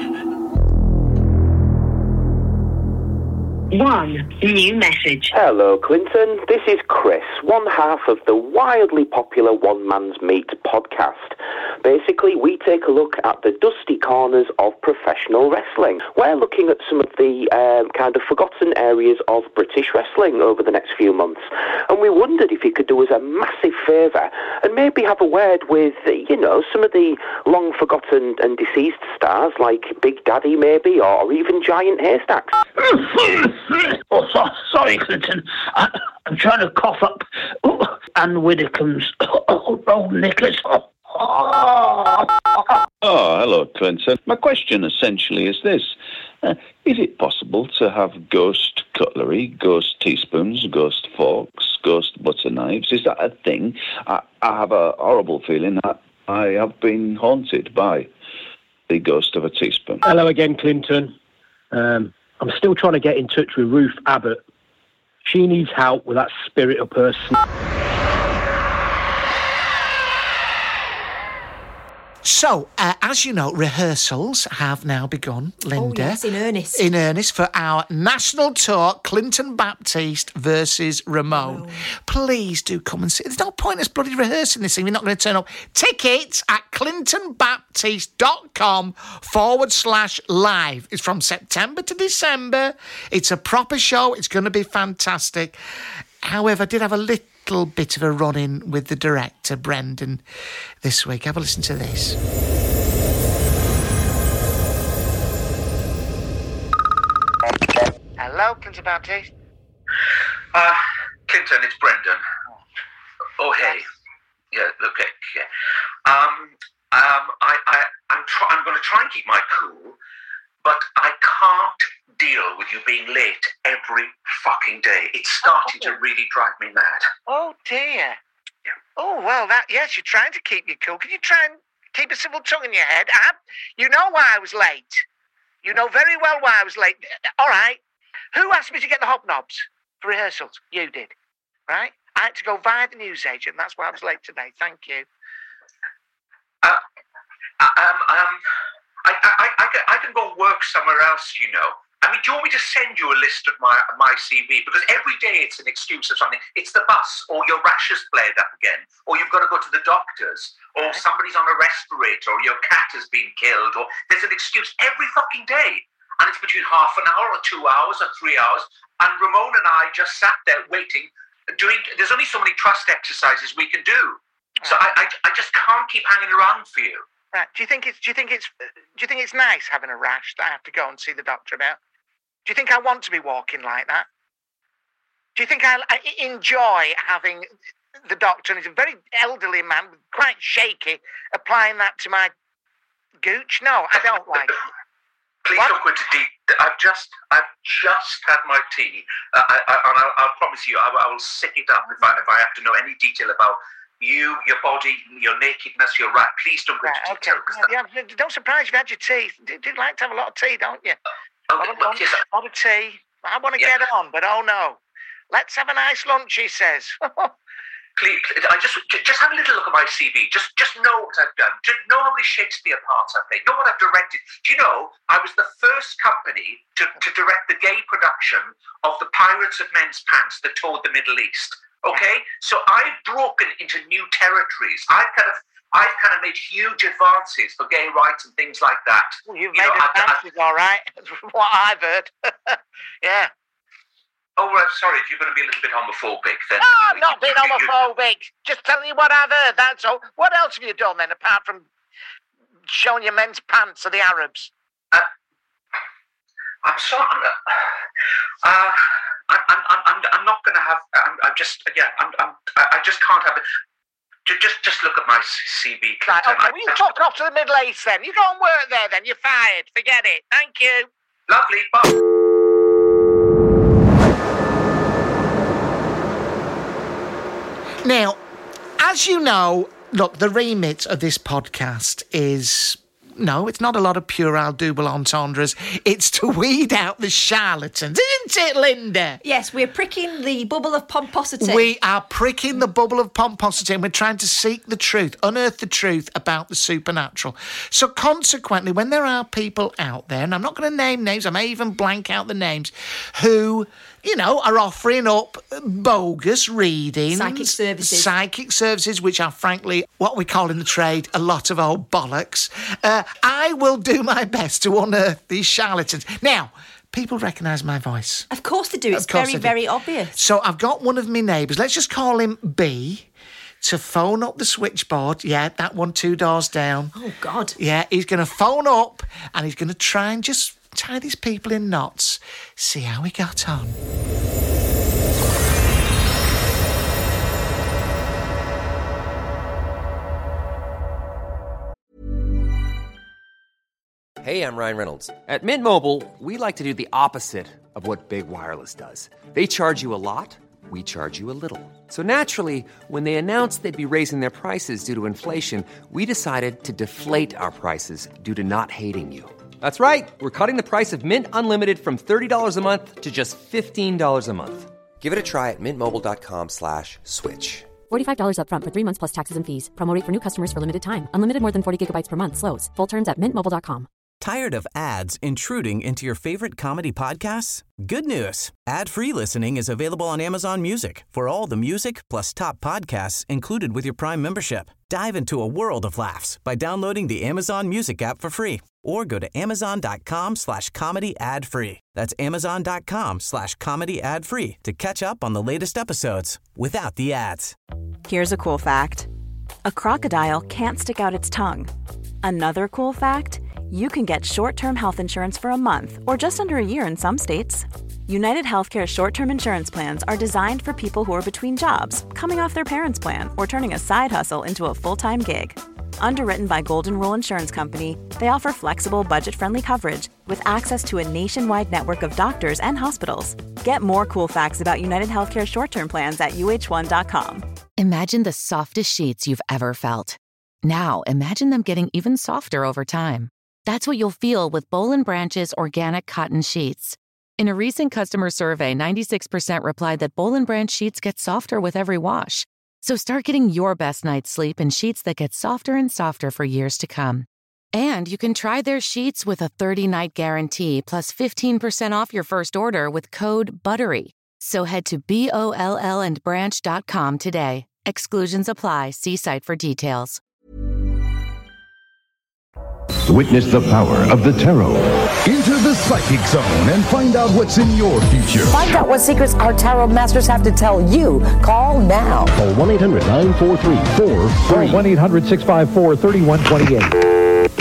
One new message. Hello, Clinton. This is Chris, one half of the wildly popular One Man's Meat podcast. Basically, we take a look at the dusty corners of professional wrestling. We're looking at some of the um, kind of forgotten areas of British wrestling over the next few months. And we wondered if you could do us a massive favour and maybe have a word with, you know, some of the long-forgotten and deceased stars like Big Daddy, maybe, or even Giant Haystacks. Oh, so, sorry, Clinton. I, I'm trying to cough up oh, Anne Widdecombe's oh, old knickers. Oh. Oh, hello, Clinton. My question essentially is this. Uh, is it possible to have ghost cutlery, ghost teaspoons, ghost forks, ghost butter knives? Is that a thing? I, I have a horrible feeling that I have been haunted by the ghost of a teaspoon. Hello again, Clinton. Um... I'm still trying to get in touch with Ruth Abbott. She needs help with that spirit up her sn- So, uh, as you know, rehearsals have now begun, Linda. Oh, yes, in earnest. In earnest for our national tour, Clinton Baptiste versus Ramon. Oh. Please do come and see. There's no point in us bloody rehearsing this thing. We're not going to turn up. Tickets at clintonbaptiste.com forward slash live. It's from September to December. It's a proper show. It's going to be fantastic. However, I did have a little... little bit of a run-in with the director, Brendan, this week. Have a listen to this. Hello, Clinton Baptiste. Uh, Clinton, it's Brendan. Oh, hey. Yeah, okay, yeah. Um, um, I, I, I'm, try- I'm going to try and keep my cool, but I can't deal with you being late every fucking day. It's starting oh. to really drive me mad. Oh, dear. Yeah. Oh, well, that, yes, you're trying to keep your cool. Can you try and keep a civil tongue in your head? Ab? You know why I was late. You know very well why I was late. All right. Who asked me to get the hobnobs for rehearsals? You did. Right? I had to go via the newsagent. That's why I was late today. Thank you. Uh, um, um, I, I, I, can, I can go work somewhere else, you know. I mean, do you want me to send you a list of my my C V? Because every day it's an excuse of something. It's the bus, or your rash has flared up again, or you've got to go to the doctors, or right. somebody's on a respirator, or your cat has been killed, or there's an excuse every fucking day. And it's between half an hour or two hours or three hours. And Ramon and I just sat there waiting, doing, there's only so many trust exercises we can do. Right. So I, I I just can't keep hanging around for you. Right. Do you think it's do you think it's do you think it's nice having a rash that I have to go and see the doctor about? Do you think I want to be walking like that? Do you think I, I enjoy having the doctor, and he's a very elderly man, quite shaky, applying that to my gooch? No, I don't like it. Please what? don't go into deep. I've just, I've just had my tea, uh, I, I, and I'll, I'll promise you, I, I will sick it up if I, if I have to know any detail about you, your body, your nakedness, your right. Please don't go right, into okay. detail. Yeah, yeah, don't surprise you've had your tea. You do like to have a lot of tea, don't you? Uh, A lot, well, of, yes, a lot of tea. I want to yeah. get on, but oh no. Let's have a nice lunch, he says. Please, I just just have a little look at my C V. Just just know what I've done. Just know how many Shakespeare parts I've played. Know what I've directed. Do you know I was the first company to, to direct the gay production of the Pirates of Men's Pants that toured the Middle East. Okay, so I've broken into new territories. I've kind of I've kind of made huge advances for gay rights and things like that. Well, you've you made know, advances, all right. That's what I've heard. Yeah. Oh, well, I'm sorry, if you're going to be a little bit homophobic, then... No, I'm you, not you, being you, homophobic. Just telling you what I've heard, that's all. What else have you done, then, apart from showing your men's pants to the Arabs? Uh, I'm sorry... Uh, I'm, I'm, I'm, I'm, I'm not going to have... I'm, I'm just... Yeah, I'm, I'm, I just can't have it. Just, just look at my C V, Right, Clinton. okay, well, you talk off to the Middle East, then. You go and work there, then. You're fired. Forget it. Thank you. Lovely, bye. Now, as you know, look, the remit of this podcast is... No, it's not a lot of puerile double entendres. It's to weed out the charlatans, isn't it, Linda? Yes, we're pricking the bubble of pomposity. We are pricking the bubble of pomposity and we're trying to seek the truth, unearth the truth about the supernatural. So consequently, when there are people out there, and I'm not going to name names, I may even blank out the names, who... you know, are offering up bogus readings. Psychic services. Psychic services, which are, frankly, what we call in the trade, a lot of old bollocks. Uh, I will do my best to unearth these charlatans. Now, people recognise my voice. Of course they do. It's very, very obvious. So I've got one of my neighbours, let's just call him B, to phone up the switchboard. Yeah, that one two doors down. Oh, God. Yeah, he's going to phone up and he's going to try and just... tie these people in knots, see how we got on. Hey, I'm Ryan Reynolds. At Mint Mobile, we like to do the opposite of what Big Wireless does. They charge you a lot, we charge you a little. So naturally, when they announced they'd be raising their prices due to inflation, we decided to deflate our prices due to not hating you. That's right. We're cutting the price of Mint Unlimited from thirty dollars a month to just fifteen dollars a month. Give it a try at mintmobile.com slash switch. forty-five dollars up front for three months plus taxes and fees. Promo rate for new customers for limited time. Unlimited more than forty gigabytes per month. Slows full terms at mint mobile dot com. Tired of ads intruding into your favorite comedy podcasts? Good news. Ad-free listening is available on Amazon Music for all the music plus top podcasts included with your Prime membership. Dive into a world of laughs by downloading the Amazon Music app for free or go to amazon.com slash comedy ad free. That's amazon.com slash comedy ad free to catch up on the latest episodes without the ads. Here's a cool fact. A crocodile can't stick out its tongue. Another cool fact, you can get short-term health insurance for a month or just under a year in some states. United Healthcare short-term insurance plans are designed for people who are between jobs, coming off their parents' plan, or turning a side hustle into a full-time gig. Underwritten by Golden Rule Insurance Company, they offer flexible, budget-friendly coverage with access to a nationwide network of doctors and hospitals. Get more cool facts about United Healthcare short-term plans at U H one dot com. Imagine the softest sheets you've ever felt. Now, imagine them getting even softer over time. That's what you'll feel with Boll and Branch's organic cotton sheets. In a recent customer survey, ninety-six percent replied that Boll and Branch sheets get softer with every wash. So start getting your best night's sleep in sheets that get softer and softer for years to come. And you can try their sheets with a thirty-night guarantee plus fifteen percent off your first order with code BUTTERY. So head to B O L L and branch dot com today. Exclusions apply. See site for details. Witness the power of the tarot. Enter the psychic zone and find out what's in your future. Find out what secrets our tarot masters have to tell you. Call now. Call one eight hundred nine four three four three. Call one eight hundred six five four three one two eight.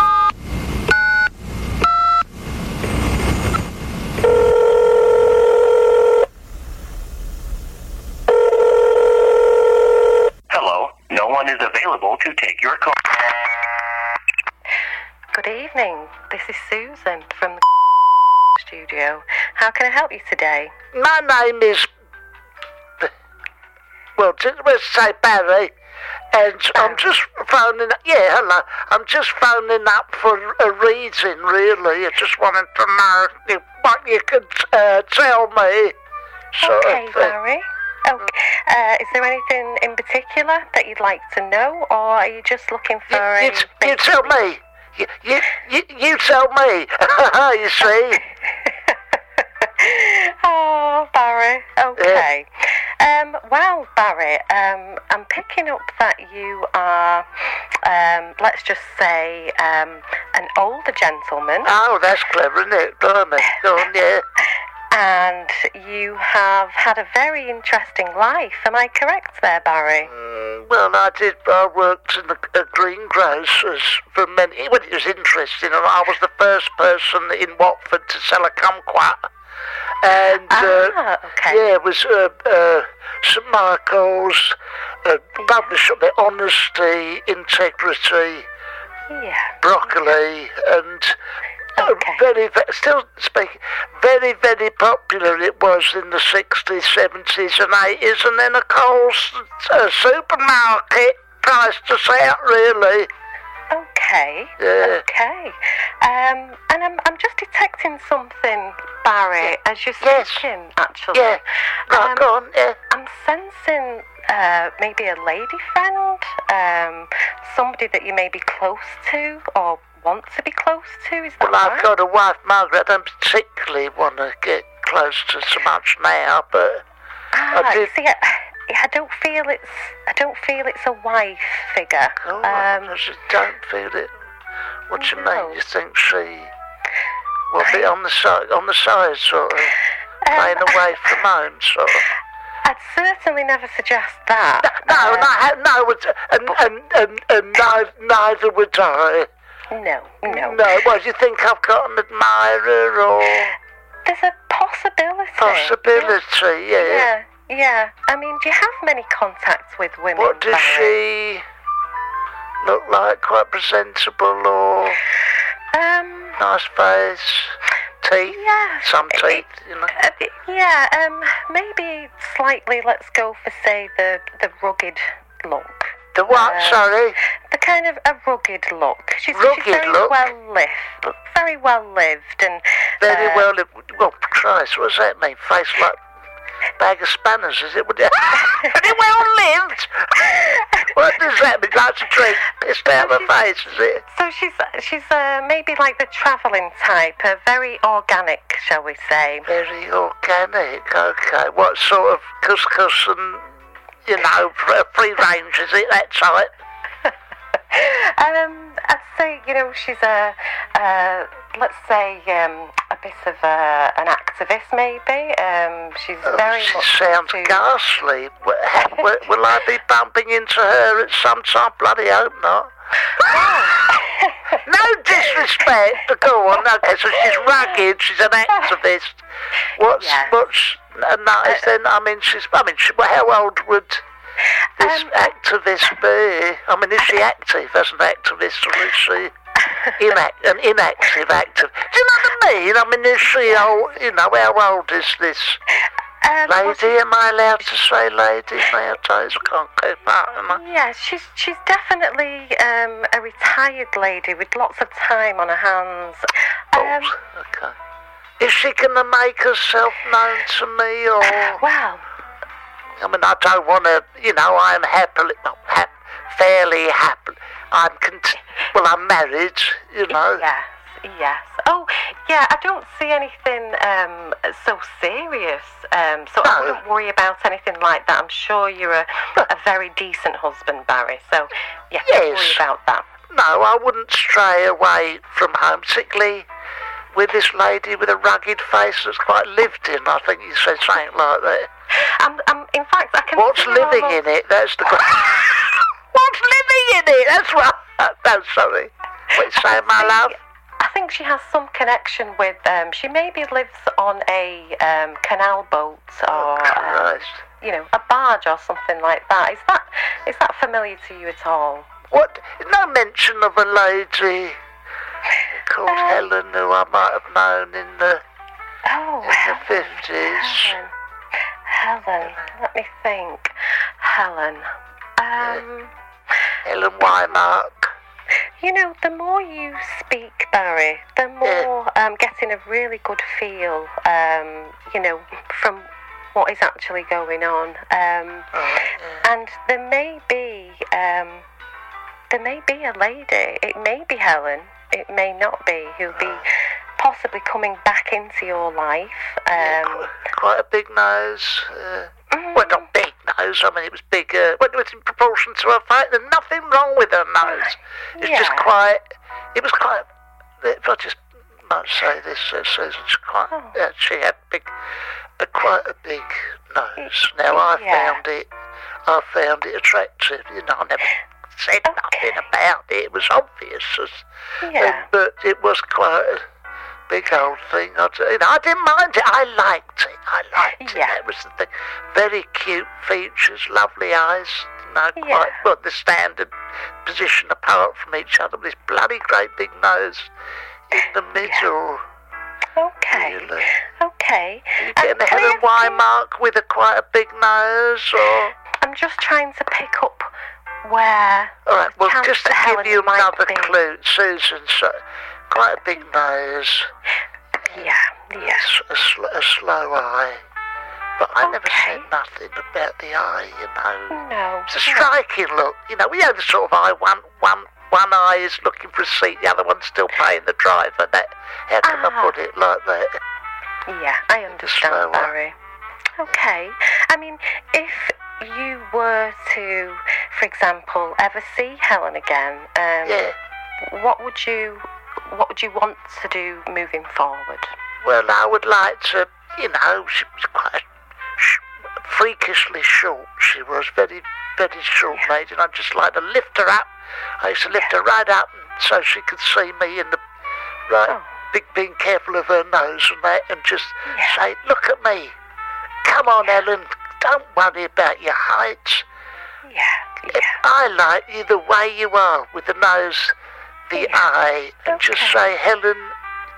Hello, no one is available to take your call. Good evening. This is Susan from the studio. How can I help you today? My name is, well, let's say Barry, and I'm just phoning, yeah, hello, I'm just phoning up for a reading, really. I just wanted to know if, what you could uh, tell me. Okay, Barry. Okay. Uh, is there anything in particular that you'd like to know, or are you just looking for You, a... you, you tell me. You, you, you, you tell me. You see? Oh, Barry. Okay. Um, well, Barry, um, I'm picking up that you are, um, let's just say, um, an older gentleman. Oh, that's clever, isn't it? Blimey. Go on, yeah. And you have had a very interesting life. Am I correct there, Barry? Mm, well, I did. I worked in a, a greengrocers for many. Well, it was interesting. And I was the first person in Watford to sell a kumquat. And uh, ah, okay. yeah, it was uh, uh, St Michael's, uh, published up there, honesty, integrity, yeah. broccoli, and uh, Okay. very, very, still speaking, very, very popular it was in the sixties, seventies and eighties, and then of course, a supermarket priced us out, really. Okay. Yeah. Okay. Um, and I'm I'm just detecting something, Barry, as you're speaking, Yes. actually. Yeah, right, Um, go on, yeah. I'm sensing uh, maybe a lady friend, um, somebody that you may be close to or want to be close to. Is that Well, I've right? got a wife, Margaret. I don't particularly want to get close to so much now, but Ah, I you did. see, I, I don't feel it's I don't feel it's a wife figure. Oh, Um, I just don't feel it. What do you no. mean? You think she will be on the side, on the side, sort of playing Um, away from home, sort of? I'd certainly never suggest that. No, Uh, no, no, would- and and and, and neither, neither would I. no, no. No, what do you think? I've got an admirer or There's a possibility. possibility? Yeah. Yeah, yeah. I mean, do you have many contacts with women? What does Barry? she look like? Quite presentable or Um, nice face, teeth, yeah. some teeth, you know. Uh, yeah. Um, maybe slightly. Let's go for say the the rugged look. The what? Uh, Sorry. The kind of a rugged look. She's, Rugged she's very look? well lived, very well lived, and Very uh, well. Well, Christ, what does that mean? Face like a bag of spanners, is it? Would it? Very well lived. What does that mean? Like to drink pissed out of her face, is it? So she's she's uh, maybe like the travelling type, uh, very organic, shall we say? Very organic. Okay. What sort of couscous and you know fr- free range is it? That type? Um, I'd say you know she's a uh, let's say um, a bit of a, an activist, maybe. Um, she's Oh, very she much sounds into- ghastly. Will, will, will I be bumping into her at some time? Bloody hope not. No disrespect, but go on. Okay, so she's rugged. She's an activist. What's Yes. what's nice then? I mean, she's. I mean, she, well, how old would this Um, activist be? I mean, is she active as an activist, or is she inact, an inactive active? Do you know what I mean? I mean, is she old? You know, how old is this Um, well, lady? Am I allowed to say lady nowadays? I can't keep up, am I? Yeah, she's she's definitely um, a retired lady with lots of time on her hands. Um, Oh, okay. Is she going to make herself known to me, or? well, I mean, I don't want to, you know, I'm happily, well, hap, fairly happy. I'm, cont- well, I'm married, you know. yes, yes. Oh, yeah. I don't see anything um, so serious, um, so I No. wouldn't worry about anything like that. I'm sure you're a, a very decent husband, Barry. So, yeah, don't worry Yes. about that. No, I wouldn't stray away from home, particularly with this lady with a rugged face that's quite lived in. I think you said something like that. I'm, I'm, in fact, I can. What's see living almost- in it? That's the question. What's living in it? That's right. No, sorry. What you saying, my love? I think she has some connection with. Um, she maybe lives on a um, canal boat or, um, Christ. you know, a barge or something like that. Is that is that familiar to you at all? What? No mention of a lady called Um, Helen who I might have known in the Oh, in the Helen, fifties. Helen. Helen. Let me think. Helen. Um, Helen Wymark. You know, the more you speak, Barry, the more I'm getting a really good feel, um, you know, from what is actually going on. Um, oh, yeah. And there may be, um, there may be a lady. It may be Helen. It may not be. Who'll be possibly coming back into your life. Um, yeah, quite, quite a big nose. Uh, mm. Well, not big nose. I mean, it was bigger. Well, it was in proportion to her face. There's nothing wrong with her nose. It's yeah. just quite. It was quite. If I just might say this, uh, Susan's quite. Oh. Uh, she had big, uh, quite a big nose. Now I yeah. found it. I found it attractive. You know, I never said okay. nothing about it. It was obvious. As, yeah. um, but it was quite a big old thing. I, you know, I didn't mind it. I liked it. I liked yeah. it. That was the thing. Very cute features, lovely eyes. You know, quite Yeah. well, the standard position apart from each other. With this bloody great big nose in the middle. Okay. Really. Okay. Are you getting Um, a can I Helen ask you- Waymark with a quite a big nose, or? I'm just trying to pick up where. All right. Well, Count just to Helen give you might another be. clue, Susan. So, quite a big nose. Yeah. Yeah. A, sl- a slow eye. But I never Okay. said nothing about the eye, you know. No. It's a striking look. You know, we have the sort of eye, one, one, one eye is looking for a seat, the other one's still paying the driver. That, how can Ah. I put it like that? Yeah, I understand, slow Barry. Okay. I mean, if you were to, for example, ever see Helen again, um, Yeah. what would you, what would you want to do moving forward? Well, I would like to, you know, she was quite sh- freakishly short. She was very, very short Yeah. lady, and I'd just like to lift her up. I used to lift her right up so she could see me in the right, Oh. big, being careful of her nose and that, and just Yeah. say, "Look at me. Come on, Ellen. Don't worry about your height. Yeah. Yeah. I like you the way you are, with the nose, the Yeah. eye, and just Okay. say, Helen,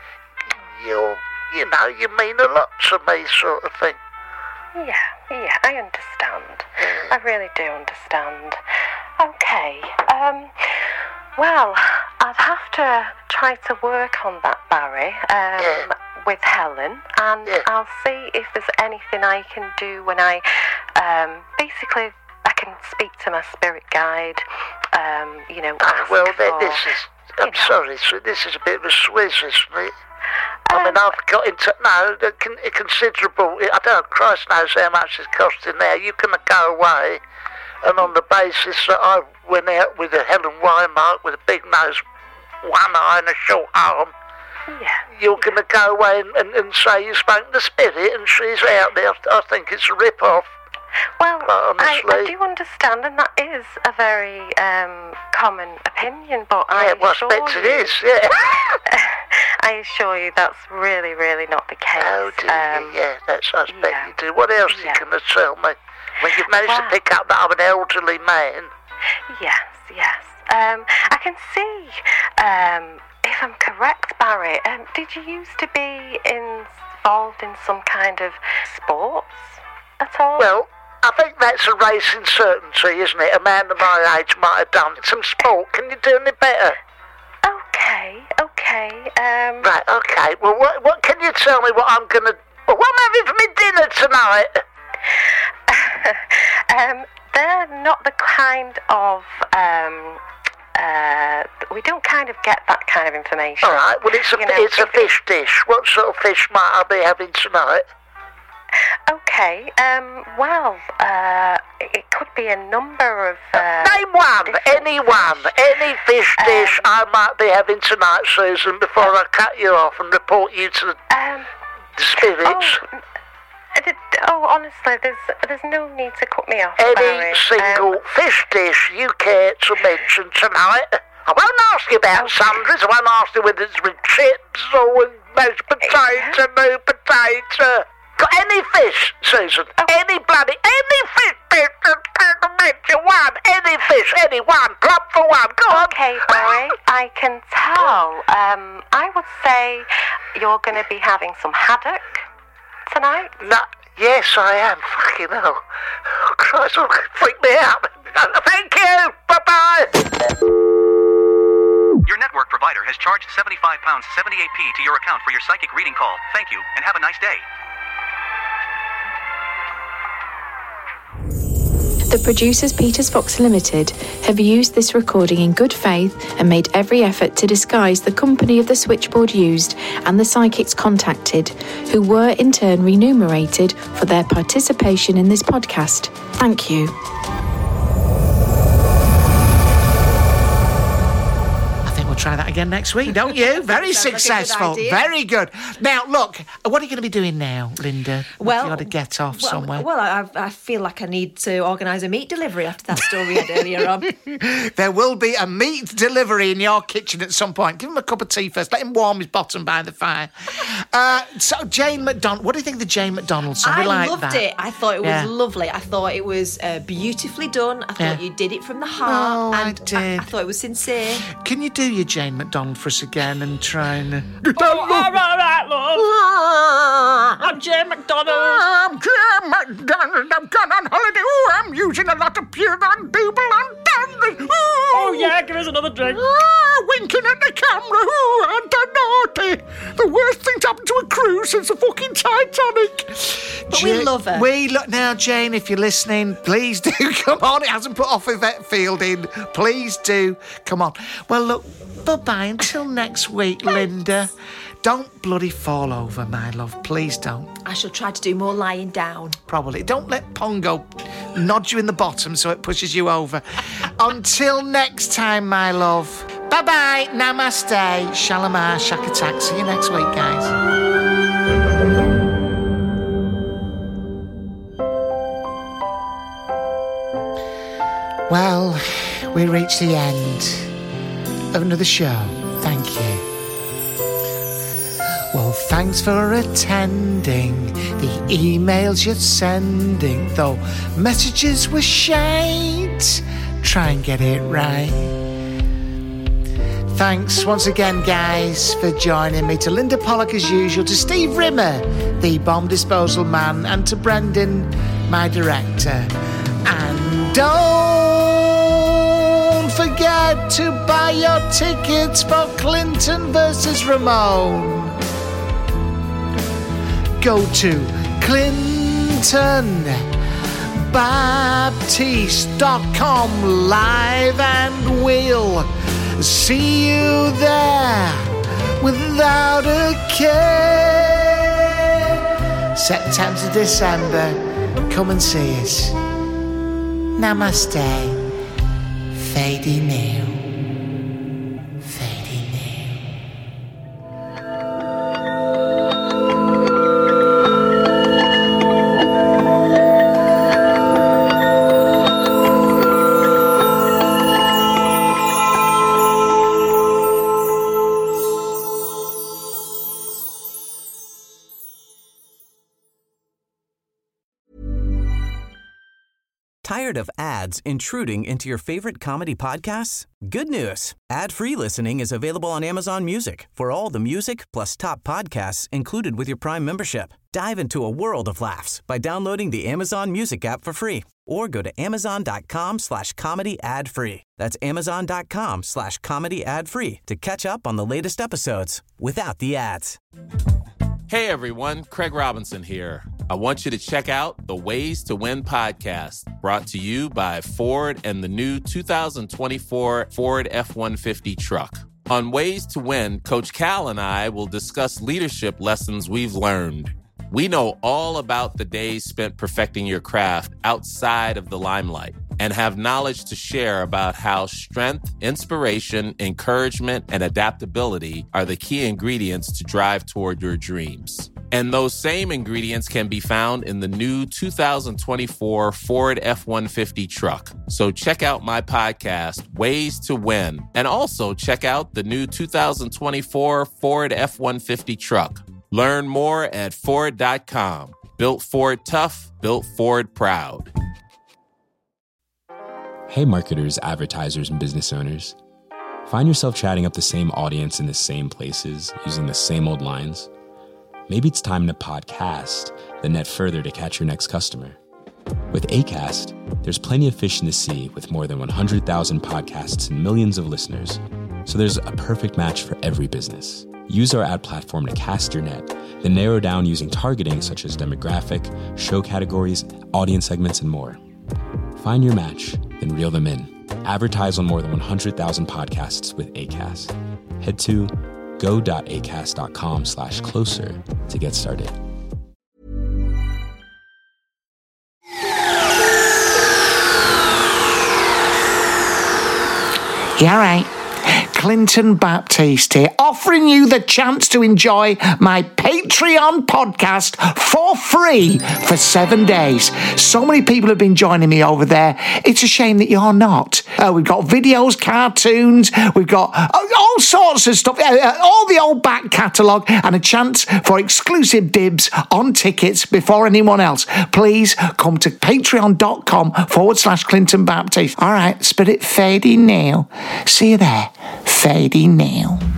you're, you know, you mean a lot to me, sort of thing." Yeah, yeah, I understand. I really do understand. Okay, um, well, I'd have to try to work on that, Barry, um, Yeah. with Helen, and Yeah. I'll see if there's anything I can do when I, um, basically, I can speak to my spirit guide, um, you know, Ah, ask well, for, then this is, I'm you know. sorry, so this is a bit of a swizz, isn't it? I Um, mean, I've got into, no, a con- a considerable, I don't know, Christ knows how much it's costing now. You can go away, and on the basis that I went out with a Helen Waymark with a big nose, one eye and a short arm, Yeah. you're going to go away and, and, and say you spoke to Spirit and she's out there. I think it's a rip-off. Well, Quite I, honestly. I do understand, and that is a very um, common opinion, but I Yeah, well, I assure expect it you, is, yeah. I assure you that's really, really not the case. Oh, do um, you? Yeah, that's, I expect yeah. you do. What else Yeah. are you going to tell me? When you've managed Wow. to pick up that I'm an elderly man. Yes, yes. Um, I can see, um, if I'm correct, Barry, um, did you used to be involved in some kind of sports at all? Well, I think that's a racing certainty, isn't it? A man of my age might have done some sport. Can you do any better? Okay, okay. Um, Right, okay. Well, what, what can you tell me what I'm going to... Well, what am I having for my dinner tonight? um, they're not the kind of, um, uh, we don't kind of get that kind of information. All right, well, it's a, You know, it's a if- fish dish. What sort of fish might I be having tonight? Okay, um, well, uh, it could be a number of... Uh, Name one, different any one, fish. any fish Um, dish I might be having tonight, Susan, before I cut you off and report you to the Um, spirits. oh, uh, th- oh, honestly, there's there's no need to cut me off, Any Barry. single Um, fish dish you care to mention tonight. I won't ask you about Okay. sundries. I won't ask you whether it's with chips or with mashed potato, new potato. Got any fish, Susan? Any bloody, any fish dish that can mention one. Any fish, any one. Club for one. Go on. Okay, Barry, I can tell. Um, I would say you're going to be having some haddock tonight. No, yes, I am. Fucking hell. Oh, Christ, oh, freak me out. Thank you. Bye-bye. Your network provider has charged seventy-five pounds seventy-eight p to your account for your psychic reading call. Thank you, and have a nice day. The producers Peters Fox Limited have used this recording in good faith and made every effort to disguise the company of the switchboard used and the psychics contacted, who were in turn remunerated for their participation in this podcast. Thank you. Try that again next week, don't you? Very successful. Like Very good. Now, look, what are you going to be doing now, Linda? Well, you got to get off well, somewhere. Well, I, I feel like I need to organise a meat delivery after that story we had earlier on. There will be a meat delivery in your kitchen at some point. Give him a cup of tea first. Let him warm his bottom by the fire. Uh, so, Jane McDonald. What do you think of the Jane McDonald song? I we like loved that. it. I thought it was Yeah. lovely. I thought it was uh, beautifully done. I thought Yeah. you did it from the heart. Oh, I and did. I, I thought it was sincere. Can you do your Jane McDonald for us again and try and... Uh... Oh, all right, love. I'm Jane McDonald. I'm Jane McDonald. I'm gone on holiday. Ooh, I'm using a lot of pure and double and dandy. Oh, yeah, give us another drink. Ah, winking at the camera. Ooh, and the naughty. The worst thing to happen to a cruise since the fucking Titanic. But we love her. We lo- now, Jane, if you're listening, please do come on. It hasn't put off Yvette Fielding. Please do come on. Well, look, bye-bye until next week, Linda. Don't bloody fall over, my love. Please don't. I shall try to do more lying down. Probably. Don't let Pongo nod you in the bottom so it pushes you over. Until next time, my love. Bye-bye. Namaste. Shalamar. Shakatak. See you next week, guys. Well, we reached the end of another show. Thank you. Well, thanks for attending the emails you're sending, though messages were shite. Try and get it right. Thanks once again, guys, for joining me. To Linda Pollock, as usual. To Steve Rimmer, the bomb disposal man. And to Brendan, my director. And don't forget to buy your tickets for Clinton versus Ramone. Go to clinton baptiste dot com live and we'll see you there without a care. September to December, come and see us. Namaste. Fading now. Tired of ads intruding into your favorite comedy podcasts? Good news. Ad-free listening is available on Amazon Music for all the music plus top podcasts included with your Prime membership. Dive into a world of laughs by downloading the Amazon Music app for free or go to amazon.com slash comedy ad free. That's amazon.com slash comedy ad free to catch up on the latest episodes without the ads. Hey everyone, Craig Robinson here. I want you to check out the Ways to Win podcast, brought to you by Ford and the new two thousand twenty-four Ford F one fifty truck. On Ways to Win, Coach Cal and I will discuss leadership lessons we've learned. We know all about the days spent perfecting your craft outside of the limelight and have knowledge to share about how strength, inspiration, encouragement, and adaptability are the key ingredients to drive toward your dreams. And those same ingredients can be found in the new two thousand twenty-four Ford F one fifty truck. So check out my podcast, Ways to Win, and also check out the new two thousand twenty-four Ford F one fifty truck. Learn more at Ford dot com. Built Ford tough, built Ford proud. Hey marketers, advertisers, and business owners. Find yourself chatting up the same audience in the same places, using the same old lines? Maybe it's time to podcast, then net further to catch your next customer. With Acast, there's plenty of fish in the sea with more than one hundred thousand podcasts and millions of listeners. So there's a perfect match for every business. Use our ad platform to cast your net, then narrow down using targeting such as demographic, show categories, audience segments, and more. Find your match, then reel them in. Advertise on more than one hundred thousand podcasts with Acast. Head to go.acast.com slash closer to get started. Yeah, right. Clinton Baptiste here, offering you the chance to enjoy my Patreon podcast for free for seven days. So many people have been joining me over there. It's a shame that you're not. Uh, we've got videos, cartoons, we've got uh, all sorts of stuff, uh, all the old back catalogue, and a chance for exclusive dibs on tickets before anyone else. Please come to patreon.com forward slash Clinton Baptiste. All right, spirit fading now. See you there. Fading now.